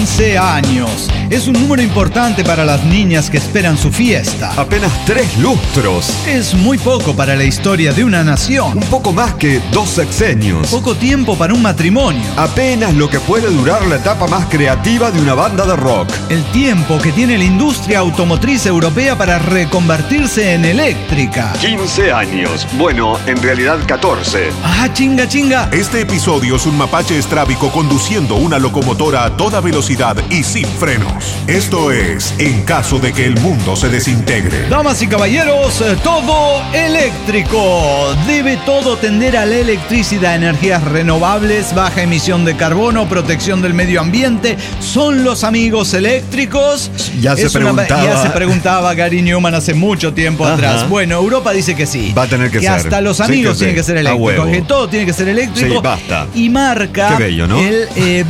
15 años. Es un número importante para las niñas que esperan su fiesta. Apenas 3 lustros. Es muy poco para la historia de una nación. Un poco más que 2 sexenios. Poco tiempo para un matrimonio. Apenas lo que puede durar la etapa más creativa de una banda de rock. El tiempo que tiene la industria automotriz europea para reconvertirse en eléctrica. 15 años. Bueno, en realidad 14. ¡Ah, chinga, chinga! Este episodio es un mapache estrábico conduciendo una locomotora a toda velocidad y sin frenos. Esto es En caso de que el mundo se desintegre. Damas y caballeros, todo eléctrico. Debe todo tender a la electricidad, energías renovables, baja emisión de carbono, protección del medio ambiente. ¿Son los amigos eléctricos? Ya se preguntaba Gary Newman hace mucho tiempo atrás. Bueno, Europa dice que sí. Va a tener que ser. Hasta los amigos tienen que ser eléctricos. Que todo tiene que ser eléctrico. Sí, basta. Y marca Qué bello, ¿no? el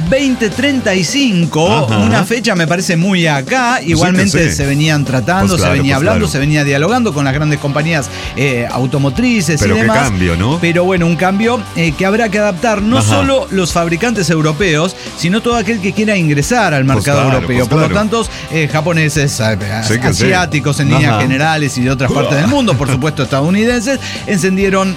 2035, Ajá. una fecha me parece muy acá. Igualmente sí. se venían tratando, Pues claro, se venía pues hablando, claro. se venía dialogando con las grandes compañías automotrices Pero y demás. qué cambio, ¿no? Pero bueno, un cambio que habrá que adaptar no solo los fabricantes europeos, sino todo aquel que quiera ingresar al mercado europeo. Por lo tanto, japoneses, asiáticos en líneas generales y de otras partes del mundo, por supuesto estadounidenses, encendieron,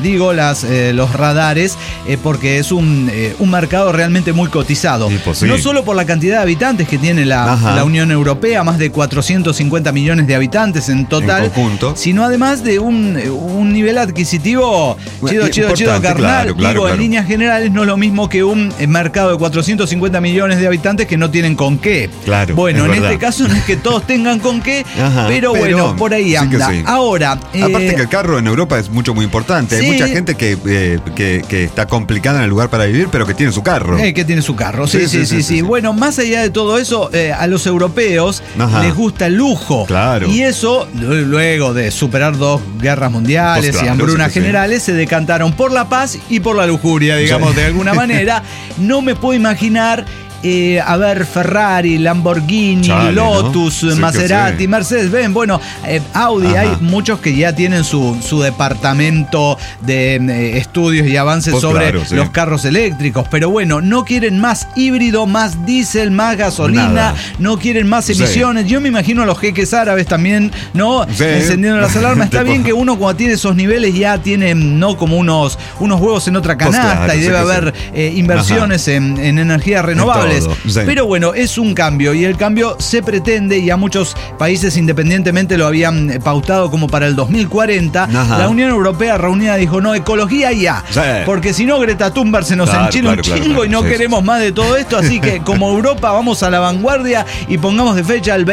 los radares porque es un mercado realmente muy cotizado. No solo por la cantidad de habitantes que tiene la Unión Europea, más de 450 millones de habitantes en total, en conjunto, sino además de un nivel adquisitivo chido, carnal. Claro. En líneas generales no es lo mismo que un mercado de 450 millones de habitantes que no tienen con qué. Claro, bueno, en verdad. este caso no es que todos tengan con qué, pero bueno, por ahí anda. Sí. Ahora, aparte que el carro en Europa es muy importante. Sí. Hay mucha gente que está complicada en el lugar para vivir, pero que tiene su carro. Que tiene su carro, sí. Bueno, más allá de todo eso, a los europeos les gusta el lujo. Claro. Y eso, luego de superar 2 guerras mundiales y hambrunas generales, se decantaron por la paz y por la lujuria, digamos, de alguna manera. No me puedo imaginar Ferrari, Lamborghini, Lotus, ¿no? Maserati, Mercedes-Benz, Audi. Hay muchos que ya tienen su departamento de estudios y avances sobre los carros eléctricos, pero bueno, no quieren más híbrido, más diésel, más gasolina, no quieren más emisiones. Yo me imagino a los jeques árabes también, ¿no? Encendiendo las alarmas. Está bien que uno cuando tiene esos niveles ya tiene, ¿no? Como unos huevos en otra canasta, y debe haber inversiones en energías renovables. Pero bueno, es un cambio y el cambio se pretende, y a muchos países independientemente lo habían pautado como para el 2040. La Unión Europea reunida dijo, no, ecología ya, porque si no Greta Thunberg se nos enchila un chingo y no queremos más de todo esto, así que como Europa vamos a la vanguardia y pongamos de fecha el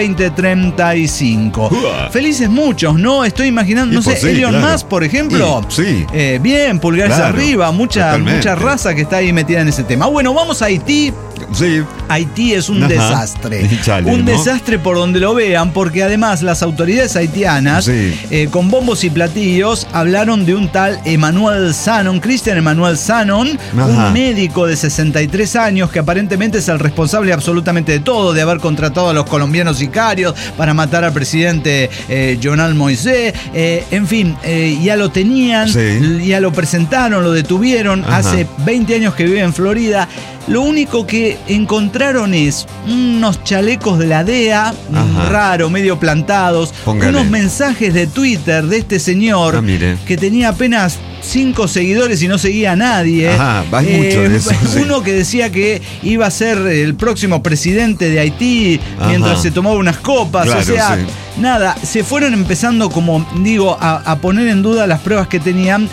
2035. Felices muchos, ¿no? Estoy imaginando, no sé, Elon Musk, por ejemplo. Bien, pulgares arriba, mucha raza que está ahí metida en ese tema. Bueno, vamos a Haití. Haití es un desastre. Un desastre por donde lo vean, porque además las autoridades haitianas, con bombos y platillos, hablaron de un tal Christian Emmanuel Sanon, un médico de 63 años que aparentemente es el responsable absolutamente de todo, de haber contratado a los colombianos sicarios para matar al presidente Jovenel Moïse. En fin, ya lo tenían, ya lo presentaron, lo detuvieron. Hace 20 años que vive en Florida. Lo único que encontraron es unos chalecos de la DEA, raro, medio plantados, unos mensajes de Twitter de este señor que tenía apenas 5 seguidores y no seguía a nadie. Hay mucho de eso. Uno que decía que iba a ser el próximo presidente de Haití mientras se tomaba unas copas. Nada, se fueron empezando, como digo, a poner en duda las pruebas que tenían,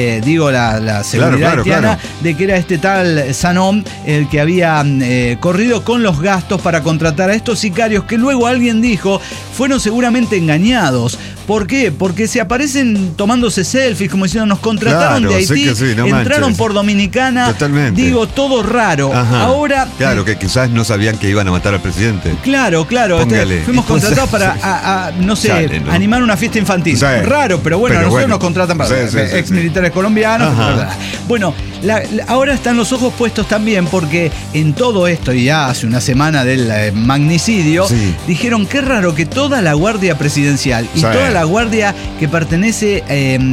la seguridad haitiana, de que era este tal Sanon el que había corrido con los gastos para contratar a estos sicarios, que luego alguien dijo fueron seguramente engañados. ¿Por qué? Porque se aparecen tomándose selfies, como diciendo, nos contrataron de Haití, entraron por Dominicana. Totalmente. Todo raro. Ahora. Claro, que quizás no sabían que iban a matar al presidente. Claro. Fuimos contratados para, animar una fiesta infantil. Raro, pero bueno, nosotros nos contratan para ex militares colombianos. Bueno, ahora están los ojos puestos también porque en todo esto, y ya hace una semana del magnicidio, dijeron qué raro que toda la Guardia Presidencial y toda la alta guardia que pertenece,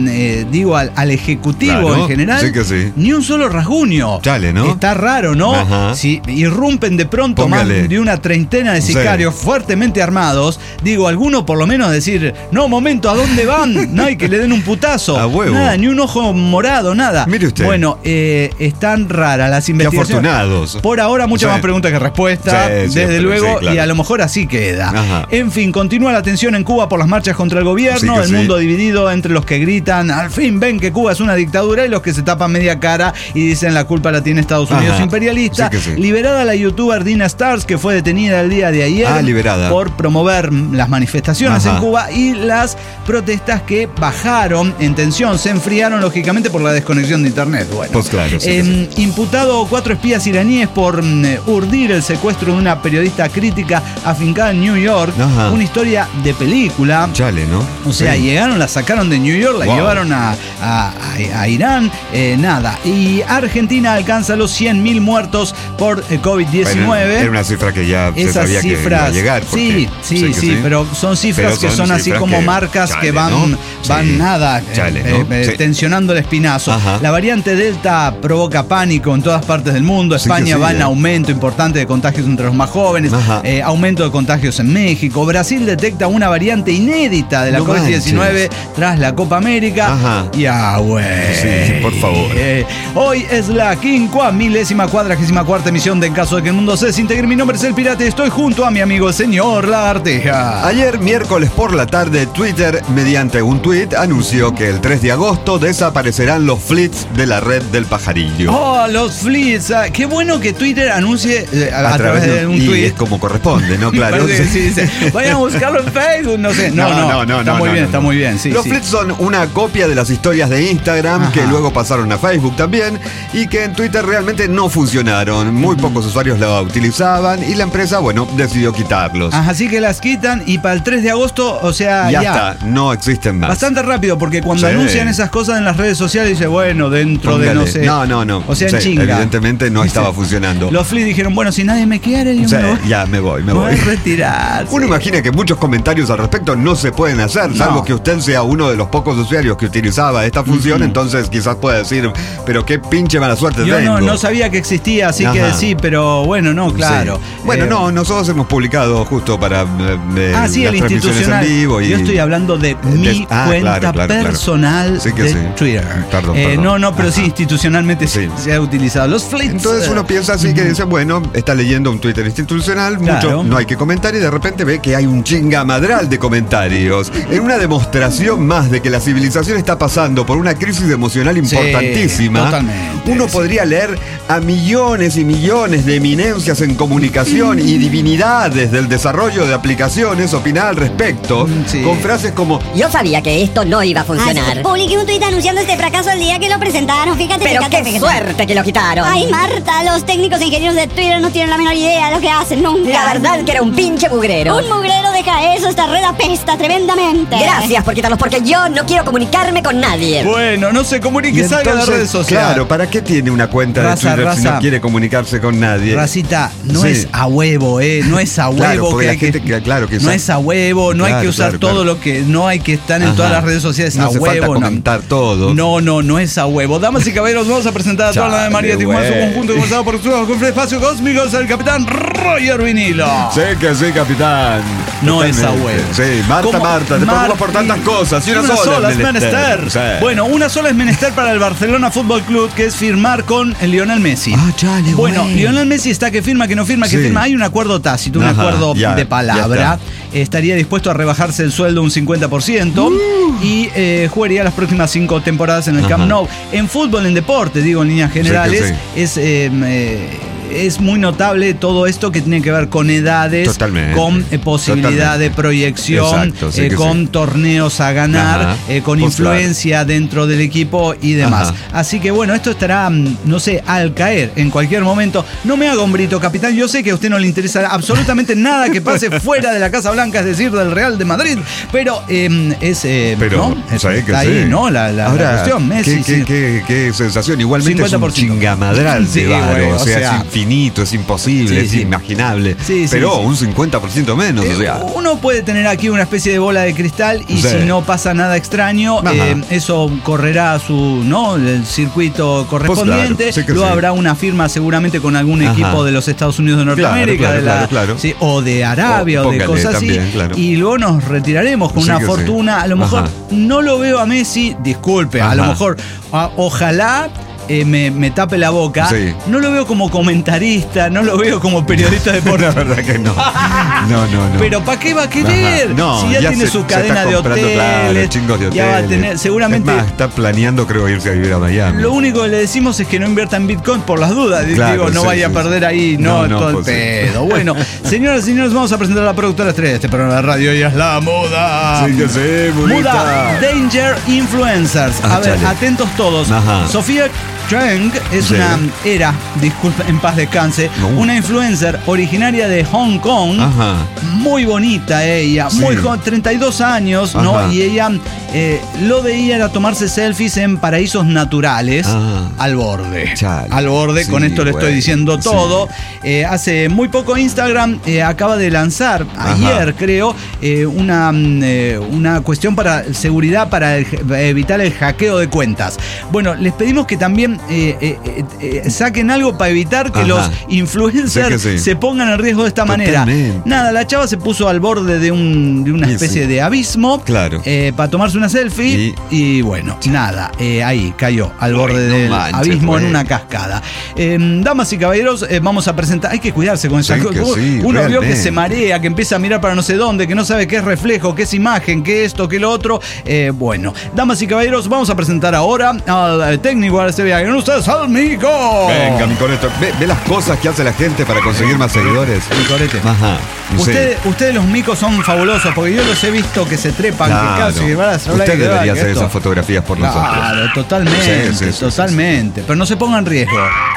al ejecutivo Claro, en general. sí que sí. Ni un solo rasguño. Chale, ¿no? Está raro, ¿no? Ajá. Si irrumpen de pronto Póngale. más de una treintena de Sí. sicarios fuertemente armados, alguno por lo menos decir, no, momento, ¿a dónde van? No hay que le den un putazo. A huevo. Nada, ni un ojo morado, nada. Mire usted. Bueno, están raras las Qué investigaciones. afortunados. Por ahora, muchas Sí. más preguntas que respuestas, Sí, desde siempre, luego, sí, claro. y a lo mejor así queda. Ajá. En fin, continúa la tensión en Cuba por las marchas contra el gobierno, Sí que el sí. mundo dividido entre los que gritan, al fin ven que Cuba es una dictadura, y los que se tapan media cara y dicen la culpa la tiene Estados Unidos Ajá. imperialista. Sí que sí. Liberada la youtuber Dina Stars, que fue detenida el día de ayer Liberada. por promover las manifestaciones Ajá. en Cuba y las protestas que bajaron en tensión, se enfriaron lógicamente por la desconexión de internet. Bueno, Pues claro, sí que sí. imputado 4 espías iraníes por urdir el secuestro de una periodista crítica afincada en New York. Ajá. Una historia de película. Chale, ¿no? O sea, Sí. llegaron, la sacaron de New York, la Wow. llevaron a Irán, nada. Y Argentina alcanza los 100.000 muertos por COVID-19. Bueno, era una cifra que ya se Esas sabía que iba a cifras, llegar. porque sí, sé que pero son cifras Pero que son son así cifras como que- marcas chale, que van ¿no? Sí. nada, Chale, ¿no? Sí. tensionando el espinazo. Ajá. La variante Delta provoca pánico en todas partes del mundo. Sí que España sí, va en aumento importante de contagios entre los más jóvenes, Ajá. aumento de contagios en México. Brasil detecta una variante inédita de la No COVID-19 manches. tras la Copa América. Ajá. Güey. Sí, por favor. Hoy es la 54ª emisión de En Caso de que el Mundo se desintegre. Mi nombre es El Pirata y estoy junto a mi amigo el señor Lagartija. Ayer, miércoles por la tarde, Twitter, mediante un tuit, anunció que el 3 de agosto desaparecerán los flits de la red del pajarillo. Oh, los flits. Qué bueno que Twitter anuncie a través de un y tweet. es como corresponde, ¿no? Claro. Parece que sí, dice, vayan a buscarlo en Facebook, no sé. No, está muy bien, sí. Los sí. flits son una copia de las historias de Instagram. Ajá. Que luego pasaron a Facebook también y que en Twitter realmente no funcionaron. Muy pocos usuarios la utilizaban y la empresa, decidió quitarlos. Ajá, así que las quitan y para el 3 de agosto, o sea, ya está, no existen más. Bastante rápido, porque cuando Sí. anuncian esas cosas en las redes sociales, dice, bueno, dentro Póngale. de no sé. No. O sea, en Sí, chinga. evidentemente no Dice, estaba funcionando. Los flits dijeron, bueno, si nadie me quiere, yo Sí, me voy. me voy. a retirar. Uno imagina que muchos comentarios al respecto no se pueden hacer, salvo No. que usted sea uno de los pocos usuarios que utilizaba esta función, entonces quizás pueda decir, pero qué pinche mala suerte Yo tengo. no sabía que existía, así que Ajá. sí, pero bueno, no, claro. Sí. Bueno, nosotros hemos publicado justo para sí, las el transmisiones institucional. en vivo. Y Yo estoy hablando de mi cuenta claro. personal Sí que de sí. Twitter. Perdón. No, pero sí, Ajá. institucionalmente Sí. se ha utilizado. Los flits. Entonces uno piensa así que dice, bueno, está leyendo un Twitter institucional, Claro. mucho no hay que comentar y de repente ve que hay un chingamadral de comentarios. En una demostración más de que la civilización está pasando por una crisis emocional importantísima, totalmente, uno sí. podría leer a millones y millones de eminencias en comunicación y divinidades del desarrollo de aplicaciones opinar al respecto, Sí. con frases como Yo sabía que esto no iba a funcionar. Publiqué un tuit anunciando este fracaso el día que lo presentaron. Fíjate, Pero fíjate, qué fíjate. suerte que lo quitaron. Ay, Marta, los técnicos e ingenieros de Twitter no tienen la menor idea de lo que hacen nunca. La verdad que era un pinche mugrero. Un mugrero, deja eso, esta red apesta tremendamente. Gracias por quitarlos, porque yo no quiero comunicarme con nadie. Bueno, no se comunique, y salga de las entonces, redes sociales. claro, ¿para qué tiene una cuenta Raza, de Twitter si raza. no quiere comunicarse con nadie? Racita, no Sí. es a huevo, no es a huevo. Claro, porque que la hay gente que- claro que no sabe. es a huevo, no hay Claro, que usar claro, todo claro. lo que, no hay que estar en Ajá. todas las redes sociales No a hace falta huevo. comentar todo. No es a huevo. Damas y caballeros, vamos a presentar a toda la de Chale, María Tijuana, su güey. conjunto comenzado por su espacio cósmico, es el capitán Roger Vinilo. Sí que sí, capitán. No es a Totalmente. huevo. Sí, Marta, te preocupas por tantas cosas. Y una sola es menester. Sí. Bueno, una sola es menester para el Barcelona Fútbol Club, que es firmar con Lionel Messi. Chale, Bueno, güey. Lionel Messi está que firma, que no firma, que Sí. firma. Hay un acuerdo tácito, un Ajá, acuerdo ya, de ya palabra. Estaría dispuesto a rebajarse el sueldo un 50% y jugaría las próximas 5 temporadas en el Camp Ajá. Nou. En fútbol, en deporte, digo en líneas generales, es muy notable todo esto que tiene que ver con edades, Totalmente. con posibilidad Totalmente. de proyección, Exacto, sí que con sí. torneos a ganar, Ajá. con Pues influencia dentro del equipo y demás. Ajá. Así que bueno, esto estará, no sé, al caer en cualquier momento. No me haga hombrito, capitán. Yo sé que a usted no le interesa absolutamente nada que pase fuera de la Casa Blanca, es decir, del Real de Madrid, pero Pero, ¿no? ¿sabés que Está sí? ahí, ¿no? La Ahora, cuestión, Messi. qué sensación. Igualmente es un 50%. chingamadral Sí, de varo. güey, o sea, es infinito, es imposible, Sí, es sí. inimaginable. Sí, sí, pero sí. un 50% menos, o sea. Uno puede tener aquí una especie de bola de cristal y Sí. si no pasa nada extraño, Ajá. eso correrá el circuito correspondiente. Pues claro, sí que Luego sí. habrá una firma seguramente con algún Ajá. equipo de los Estados Unidos de Norteamérica, Claro. sí, o de Arabia, o de Póngale cosas así. también, claro. Y luego nos retiraremos con Sí una que sí. fortuna. A lo mejor Ajá. no lo veo a Messi, disculpe, a Ajá. lo mejor, ojalá. Me tape la boca. Sí. No lo veo como comentarista, no lo veo como periodista deportivo. La verdad que no. No. Pero ¿para qué va a querer? Ajá. No, si ya tiene se su está cadena de comprando, hoteles, claro, chingos de hoteles. ya va a tener, seguramente. Es más, está planeando, creo, irse a vivir a Miami. Lo único que le decimos es que no invierta en Bitcoin por las dudas. Claro, Digo, no sí, vaya sí, a perder sí. ahí, No, todo el pues sí. pedo. Bueno, señoras y señores, vamos a presentar a la productora estrella de este programa de radio y es la Muda. Sí que sí, Muda bonita. Danger Influencers. A ver, chale. atentos todos. Ajá. Sofía Chang es Sí. era, disculpa, en paz descanse, No. una influencer originaria de Hong Kong. Ajá. Muy bonita ella, Sí. muy joven, 32 años, ¿no? Ajá. Y ella, lo de ella era tomarse selfies en paraísos naturales al borde. Chale. Al borde, Sí, con esto le estoy güey. diciendo Sí. todo. Hace muy poco Instagram acaba de lanzar, ayer creo, una cuestión para seguridad, para evitar el hackeo de cuentas. Bueno, les pedimos que también saquen algo para evitar que Ajá. los influencers Sí que sí. se pongan en riesgo de esta manera. Totalmente. Nada, la chava se puso al borde de una Sí, especie sí. de abismo Claro. para tomarse una selfie y bueno, nada, ahí cayó al borde no del manches, abismo en güey. una cascada. Damas y caballeros, vamos a presentar, hay que cuidarse con esa Sí, cosa. que sí, Uno vio que realmente. se marea, que empieza a mirar para no sé dónde, que no sabe qué es reflejo, qué es imagen, qué esto, qué lo otro. Bueno, damas y caballeros, vamos a presentar ahora al técnico de este viaje. Con ustedes, al Mico. Venga, mi coneto. Ve las cosas que hace la gente para conseguir más seguidores. Mi corete. Ajá. Sí. Ustedes los micos son fabulosos porque yo los he visto que se trepan, Claro. que casi que van a hacer Usted que debería que hacer esto. esas fotografías por nosotros. Claro, totalmente, Sí, sí, sí, totalmente. Pero no se ponga en riesgo.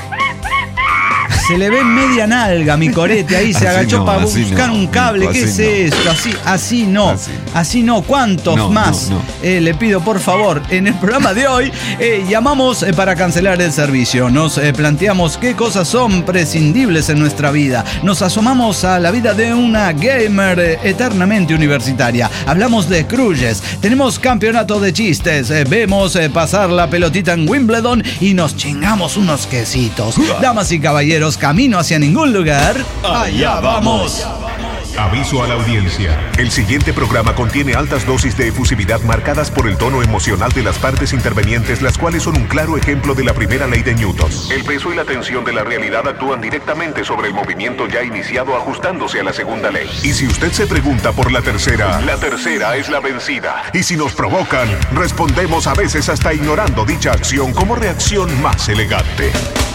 Se le ve media nalga, mi corete, ahí se Así agachó no, para así buscar no, un cable. Nico, ¿Qué es así no. esto? Así no. Así no. ¿Cuántos No, más? no. Le pido, por favor, en el programa de hoy llamamos para cancelar el servicio. Nos planteamos qué cosas son prescindibles en nuestra vida. Nos asomamos a la vida de una gamer eternamente universitaria. Hablamos de crujes. Tenemos campeonato de chistes. Vemos pasar la pelotita en Wimbledon y nos chingamos unos quesitos. Damas y caballeros, camino hacia ningún lugar. ¡Allá vamos! Aviso a la audiencia. El siguiente programa contiene altas dosis de efusividad marcadas por el tono emocional de las partes intervenientes, las cuales son un claro ejemplo de la primera ley de Newton. El peso y la tensión de la realidad actúan directamente sobre el movimiento ya iniciado, ajustándose a la segunda ley. Y si usted se pregunta por la tercera es la vencida. Y si nos provocan, respondemos a veces hasta ignorando dicha acción como reacción más elegante.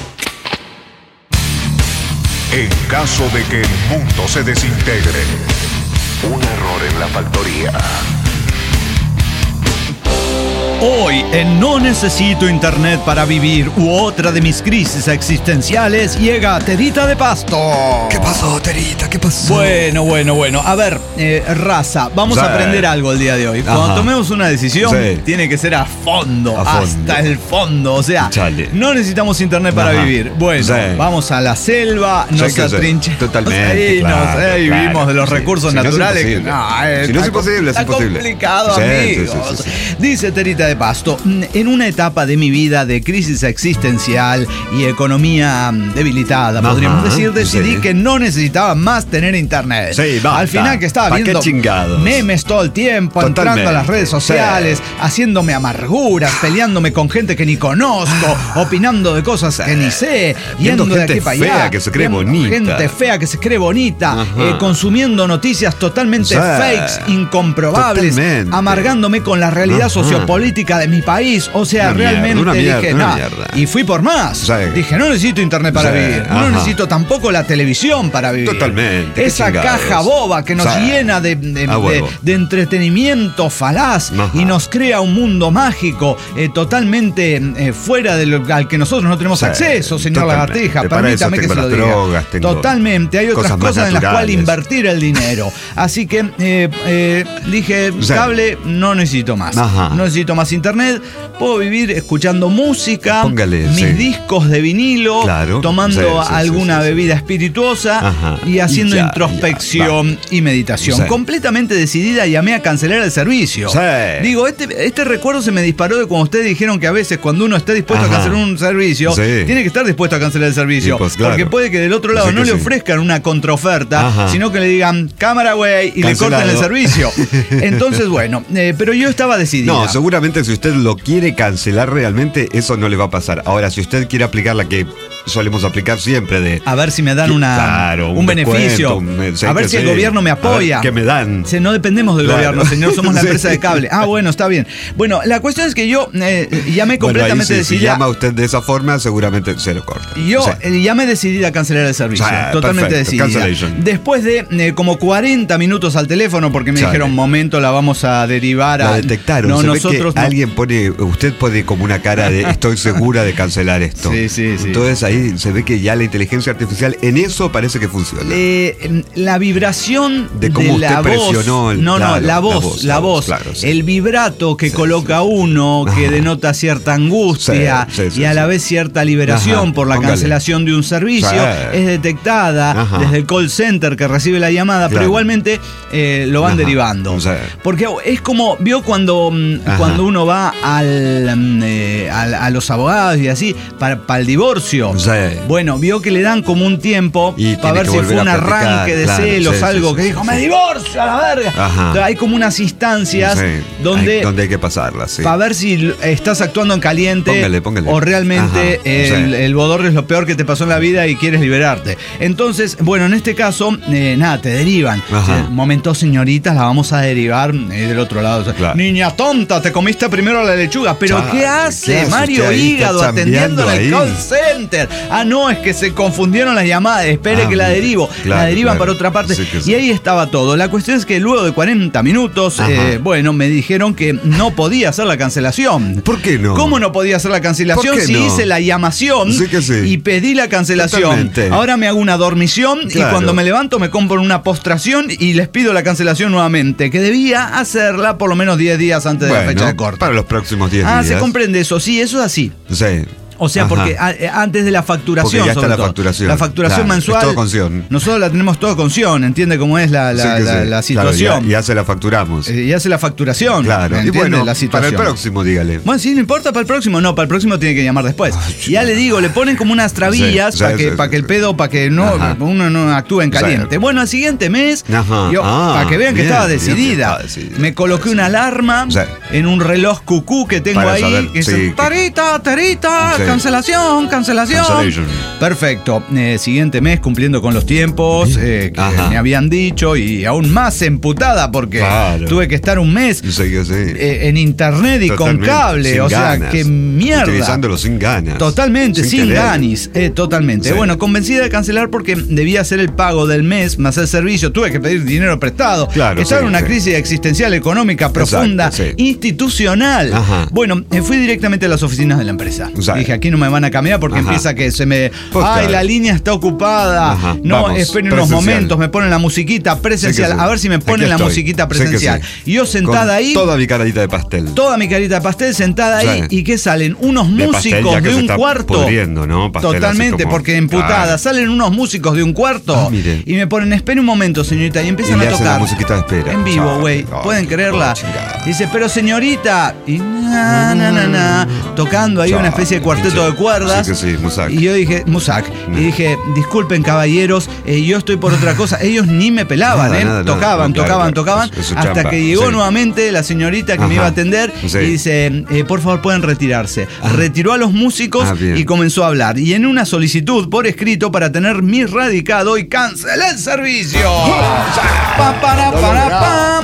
En caso de que el mundo se desintegre, un error en la factoría. Hoy en No Necesito Internet para Vivir u otra de mis crisis existenciales llega Terita de Pasto. ¿Qué pasó, Terita? ¿Qué pasó? Bueno. A ver, raza, vamos Sí. a aprender algo el día de hoy. Ajá. Cuando tomemos una decisión, Sí. tiene que ser a fondo, A fondo. hasta el fondo. O sea, Chale. no necesitamos internet para Ajá. vivir. Bueno, Sí. vamos a la selva, nos que sí. atrinchamos Totalmente, ahí, claro, vivimos claro, de los sí. recursos Si no es naturales. imposible. Si no es está imposible, es está imposible. complicado, Sí, sí, amigos. sí, sí. Dice Terita de Pasto, en una etapa de mi vida de crisis existencial y economía debilitada, Ajá, podríamos decir, decidí sí. que no necesitaba más tener internet. Sí, basta. Al final que estaba ¿Pa' qué viendo chingados? memes todo el tiempo, Totalmente. entrando a las redes sociales, haciéndome amarguras, peleándome con gente que ni conozco, opinando de cosas que ni sé, Viendo yendo de gente aquí para fea allá, que se cree viendo bonita. gente fea que se cree bonita, Ajá. consumiendo noticias totalmente Sí. fakes, incomprobables, Totalmente. amargándome con la realidad Ajá. sociopolítica de mi país. O sea, Una mierda, realmente una mierda, dije, una "Nah". mierda. Y fui por más. Sí. Dije, no necesito internet para Sí, vivir. No ajá. necesito tampoco la televisión para vivir. Totalmente, qué Esa chingados. caja boba que nos Sí. llena de huevo. entretenimiento falaz Ajá. y nos crea un mundo mágico totalmente fuera de lo al que nosotros no tenemos Sí, acceso, señor totalmente. Lagartija. Para eso Permítame que tengo se lo las diga. drogas, tengo Totalmente. Hay otras cosas más cosas en las cuales naturales. invertir el dinero. Así que dije, Sí. cable, no necesito más. Ajá. No necesito más más internet, puedo vivir escuchando música, Póngale, mis sí. discos de vinilo, Claro, tomando sí, alguna sí. bebida espirituosa Ajá. y haciendo Y ya, introspección y meditación. Sí. Completamente decidida, llamé a cancelar el servicio. Sí. Digo, este recuerdo se me disparó de cuando ustedes dijeron que a veces cuando uno está dispuesto Ajá. a cancelar un servicio, Sí. tiene que estar dispuesto a cancelar el servicio. Sí, pues, claro. Porque puede que del otro lado Sí no que le sí. ofrezcan una contraoferta, Ajá. sino que le digan, cámara, güey, y le corten el Cancelado. servicio. Entonces, bueno, pero yo estaba decidida. No, seguramente si usted lo quiere cancelar realmente, eso no le va a pasar. Ahora, si usted quiere aplicar la que solemos aplicar siempre de... A ver si me dan Claro, un beneficio. descuento, A ver si el gobierno me apoya. A ver, ¿qué me dan? No dependemos del Claro. gobierno, señor, somos la Sí. empresa de cable. Ah, bueno, está bien. Bueno, la cuestión es que yo llamé completamente bueno, ahí sí, si decidida. llama usted de esa forma, seguramente se lo corta. Yo Sí. llamé decidida a cancelar el servicio. Sí, Totalmente perfecto, decidida. cancellation. Después de como 40 minutos al teléfono, porque me Sí. dijeron, momento, la vamos a derivar a. La detectaron. No, Se ve nosotros que no. alguien pone, usted pone como una cara de estoy segura de cancelar esto. Sí, sí, sí. Entonces ahí se ve que ya la inteligencia artificial en eso parece que funciona. La vibración De cómo usted la voz. presionó el- No, claro, la voz. claro, sí. El vibrato que Sí, coloca sí. uno, que Ajá. denota cierta angustia Sí, sí, sí, y a la sí. vez cierta liberación Ajá, por la póngale. cancelación de un servicio, Sí. es detectada Ajá. desde el call center que recibe la llamada, pero Claro. igualmente lo van Ajá, derivando. sí. Porque es como, vio cuando uno va a los abogados y así, para el divorcio. Sí. Bueno, vio que le dan como un tiempo Y para tiene ver que si volver fue un a platicar, arranque de claro, celos, sí, algo sí, que sí, dijo, sí. me divorcio a la verga. Ajá. Entonces, hay como unas instancias Sí. donde Donde hay que pasarla, sí. para ver si estás actuando en caliente Póngale. o realmente Ajá, sí. el bodorrio es lo peor que te pasó en la vida y quieres liberarte. Entonces, bueno, en este caso, nada, te derivan. Ajá. Momento, señoritas, la vamos a derivar del otro lado. O sea, Claro. niña tonta, te comiste primero la lechuga. ¿Pero Claro, qué ¿qué hace hace Mario usted ahí? Hígado Está atendiendo en el chambeando call ahí. center? Ah, no, es que se confundieron las llamadas. Espere Ah, que la mire. derivo. Claro, la derivan claro. para otra parte. Sí que sí. Y ahí estaba todo. La cuestión es que luego de 40 minutos, Ajá. bueno, me dijeron que no podía hacer la cancelación. ¿Por qué no? ¿Cómo no podía hacer la cancelación ¿Por qué si no? hice la llamación Sí que sí. y pedí la cancelación? Totalmente. Ahora me hago una dormición y Claro. cuando me levanto me compro una postración y les pido la cancelación nuevamente, que debía hacerla por lo menos 10 días antes de la fecha de corte. para los próximos 10 Ah, días. se comprende eso. Sí, eso es así. Sí. O sea, Ajá. porque antes de la facturación. Porque ya está sobre la todo. facturación. La facturación Claro, mensual. es todo con Sion. Nosotros la tenemos todo con Sion, entiende cómo es la Sí que sí. la Claro, situación. ya se la facturamos. Y hace la facturación. Claro. Y ¿entiende? bueno, La para situación. el próximo, dígale. Bueno, sí, no importa para el próximo. No, para el próximo tiene que llamar después. Ya le digo, le ponen como unas trabillas Sí, para sí, que, sí, para que el sí. pedo, para que uno no actúe en caliente. Sí. Bueno, al siguiente mes, Ajá. yo, Ah, para que vean que bien, estaba bien, decidida, estaba decidida. me coloqué una alarma Sí. en un reloj cucú que tengo Para ahí. saber, Que sí, dice, que- tarita, Sí. cancelación. Cancellation. Perfecto. Siguiente mes cumpliendo con los tiempos que Ajá. me habían dicho y aún más emputada porque Claro. tuve que estar un mes Sí que sí. en internet y Totalmente, con cable, sin o sea, ganas. qué mierda. Utilizándolo sin ganas. Totalmente, sin querer. ganis, totalmente. Sí. Bueno, convencida de cancelar porque debía hacer el pago del mes más el servicio. Tuve que pedir dinero prestado. Claro, Estaba sí, en una sí. crisis existencial, económica, profunda, sí. institucional. Ajá. Bueno, fui directamente a las oficinas de la empresa. O sea, Dije, aquí no me van a cambiar porque Ajá. empieza que se me... Pues Ay, claro. la línea está ocupada. Ajá. No, Vamos, esperen unos presencial. momentos, me ponen la musiquita presencial. Sí que sí. A ver si me Aquí ponen la estoy. musiquita Sí que presencial. sí. Y yo sentada Con ahí... Toda mi caradita de pastel. Toda mi carita de pastel sentada ahí Sí. y que salen unos De pastel músicos ya que de se un está cuarto. pudriendo, ¿no? Pastel así Totalmente, como- porque emputada. Claro. Salen unos músicos de un cuarto Ah, mire. y me ponen, espere un momento, señorita, y empiezan Y le a hacen tocar. la musiquita de espera. En vivo, Chao. güey. Ay, ¿Pueden creerla? chingada. Dice, pero señorita. Y tocando ahí Chao. una especie de cuarteto de cuerdas. Sí que sí, Musak. Y yo dije, Musak. Y dije, disculpen, caballeros, yo estoy por otra cosa. Ellos ni me pelaban, Nada, ¿eh? nada, tocaban, no, claro, tocaban, claro. tocaban. Es su Hasta chamba. que llegó Sí. nuevamente la señorita que me Ajá. iba a atender Sí. y dice, por favor, pueden retirarse. Retiró a los músicos Ah, bien. y comenzó a hablar. Y en una solicitud por escrito para tener mi radicado y cancelé el servicio. Pa, para, pam,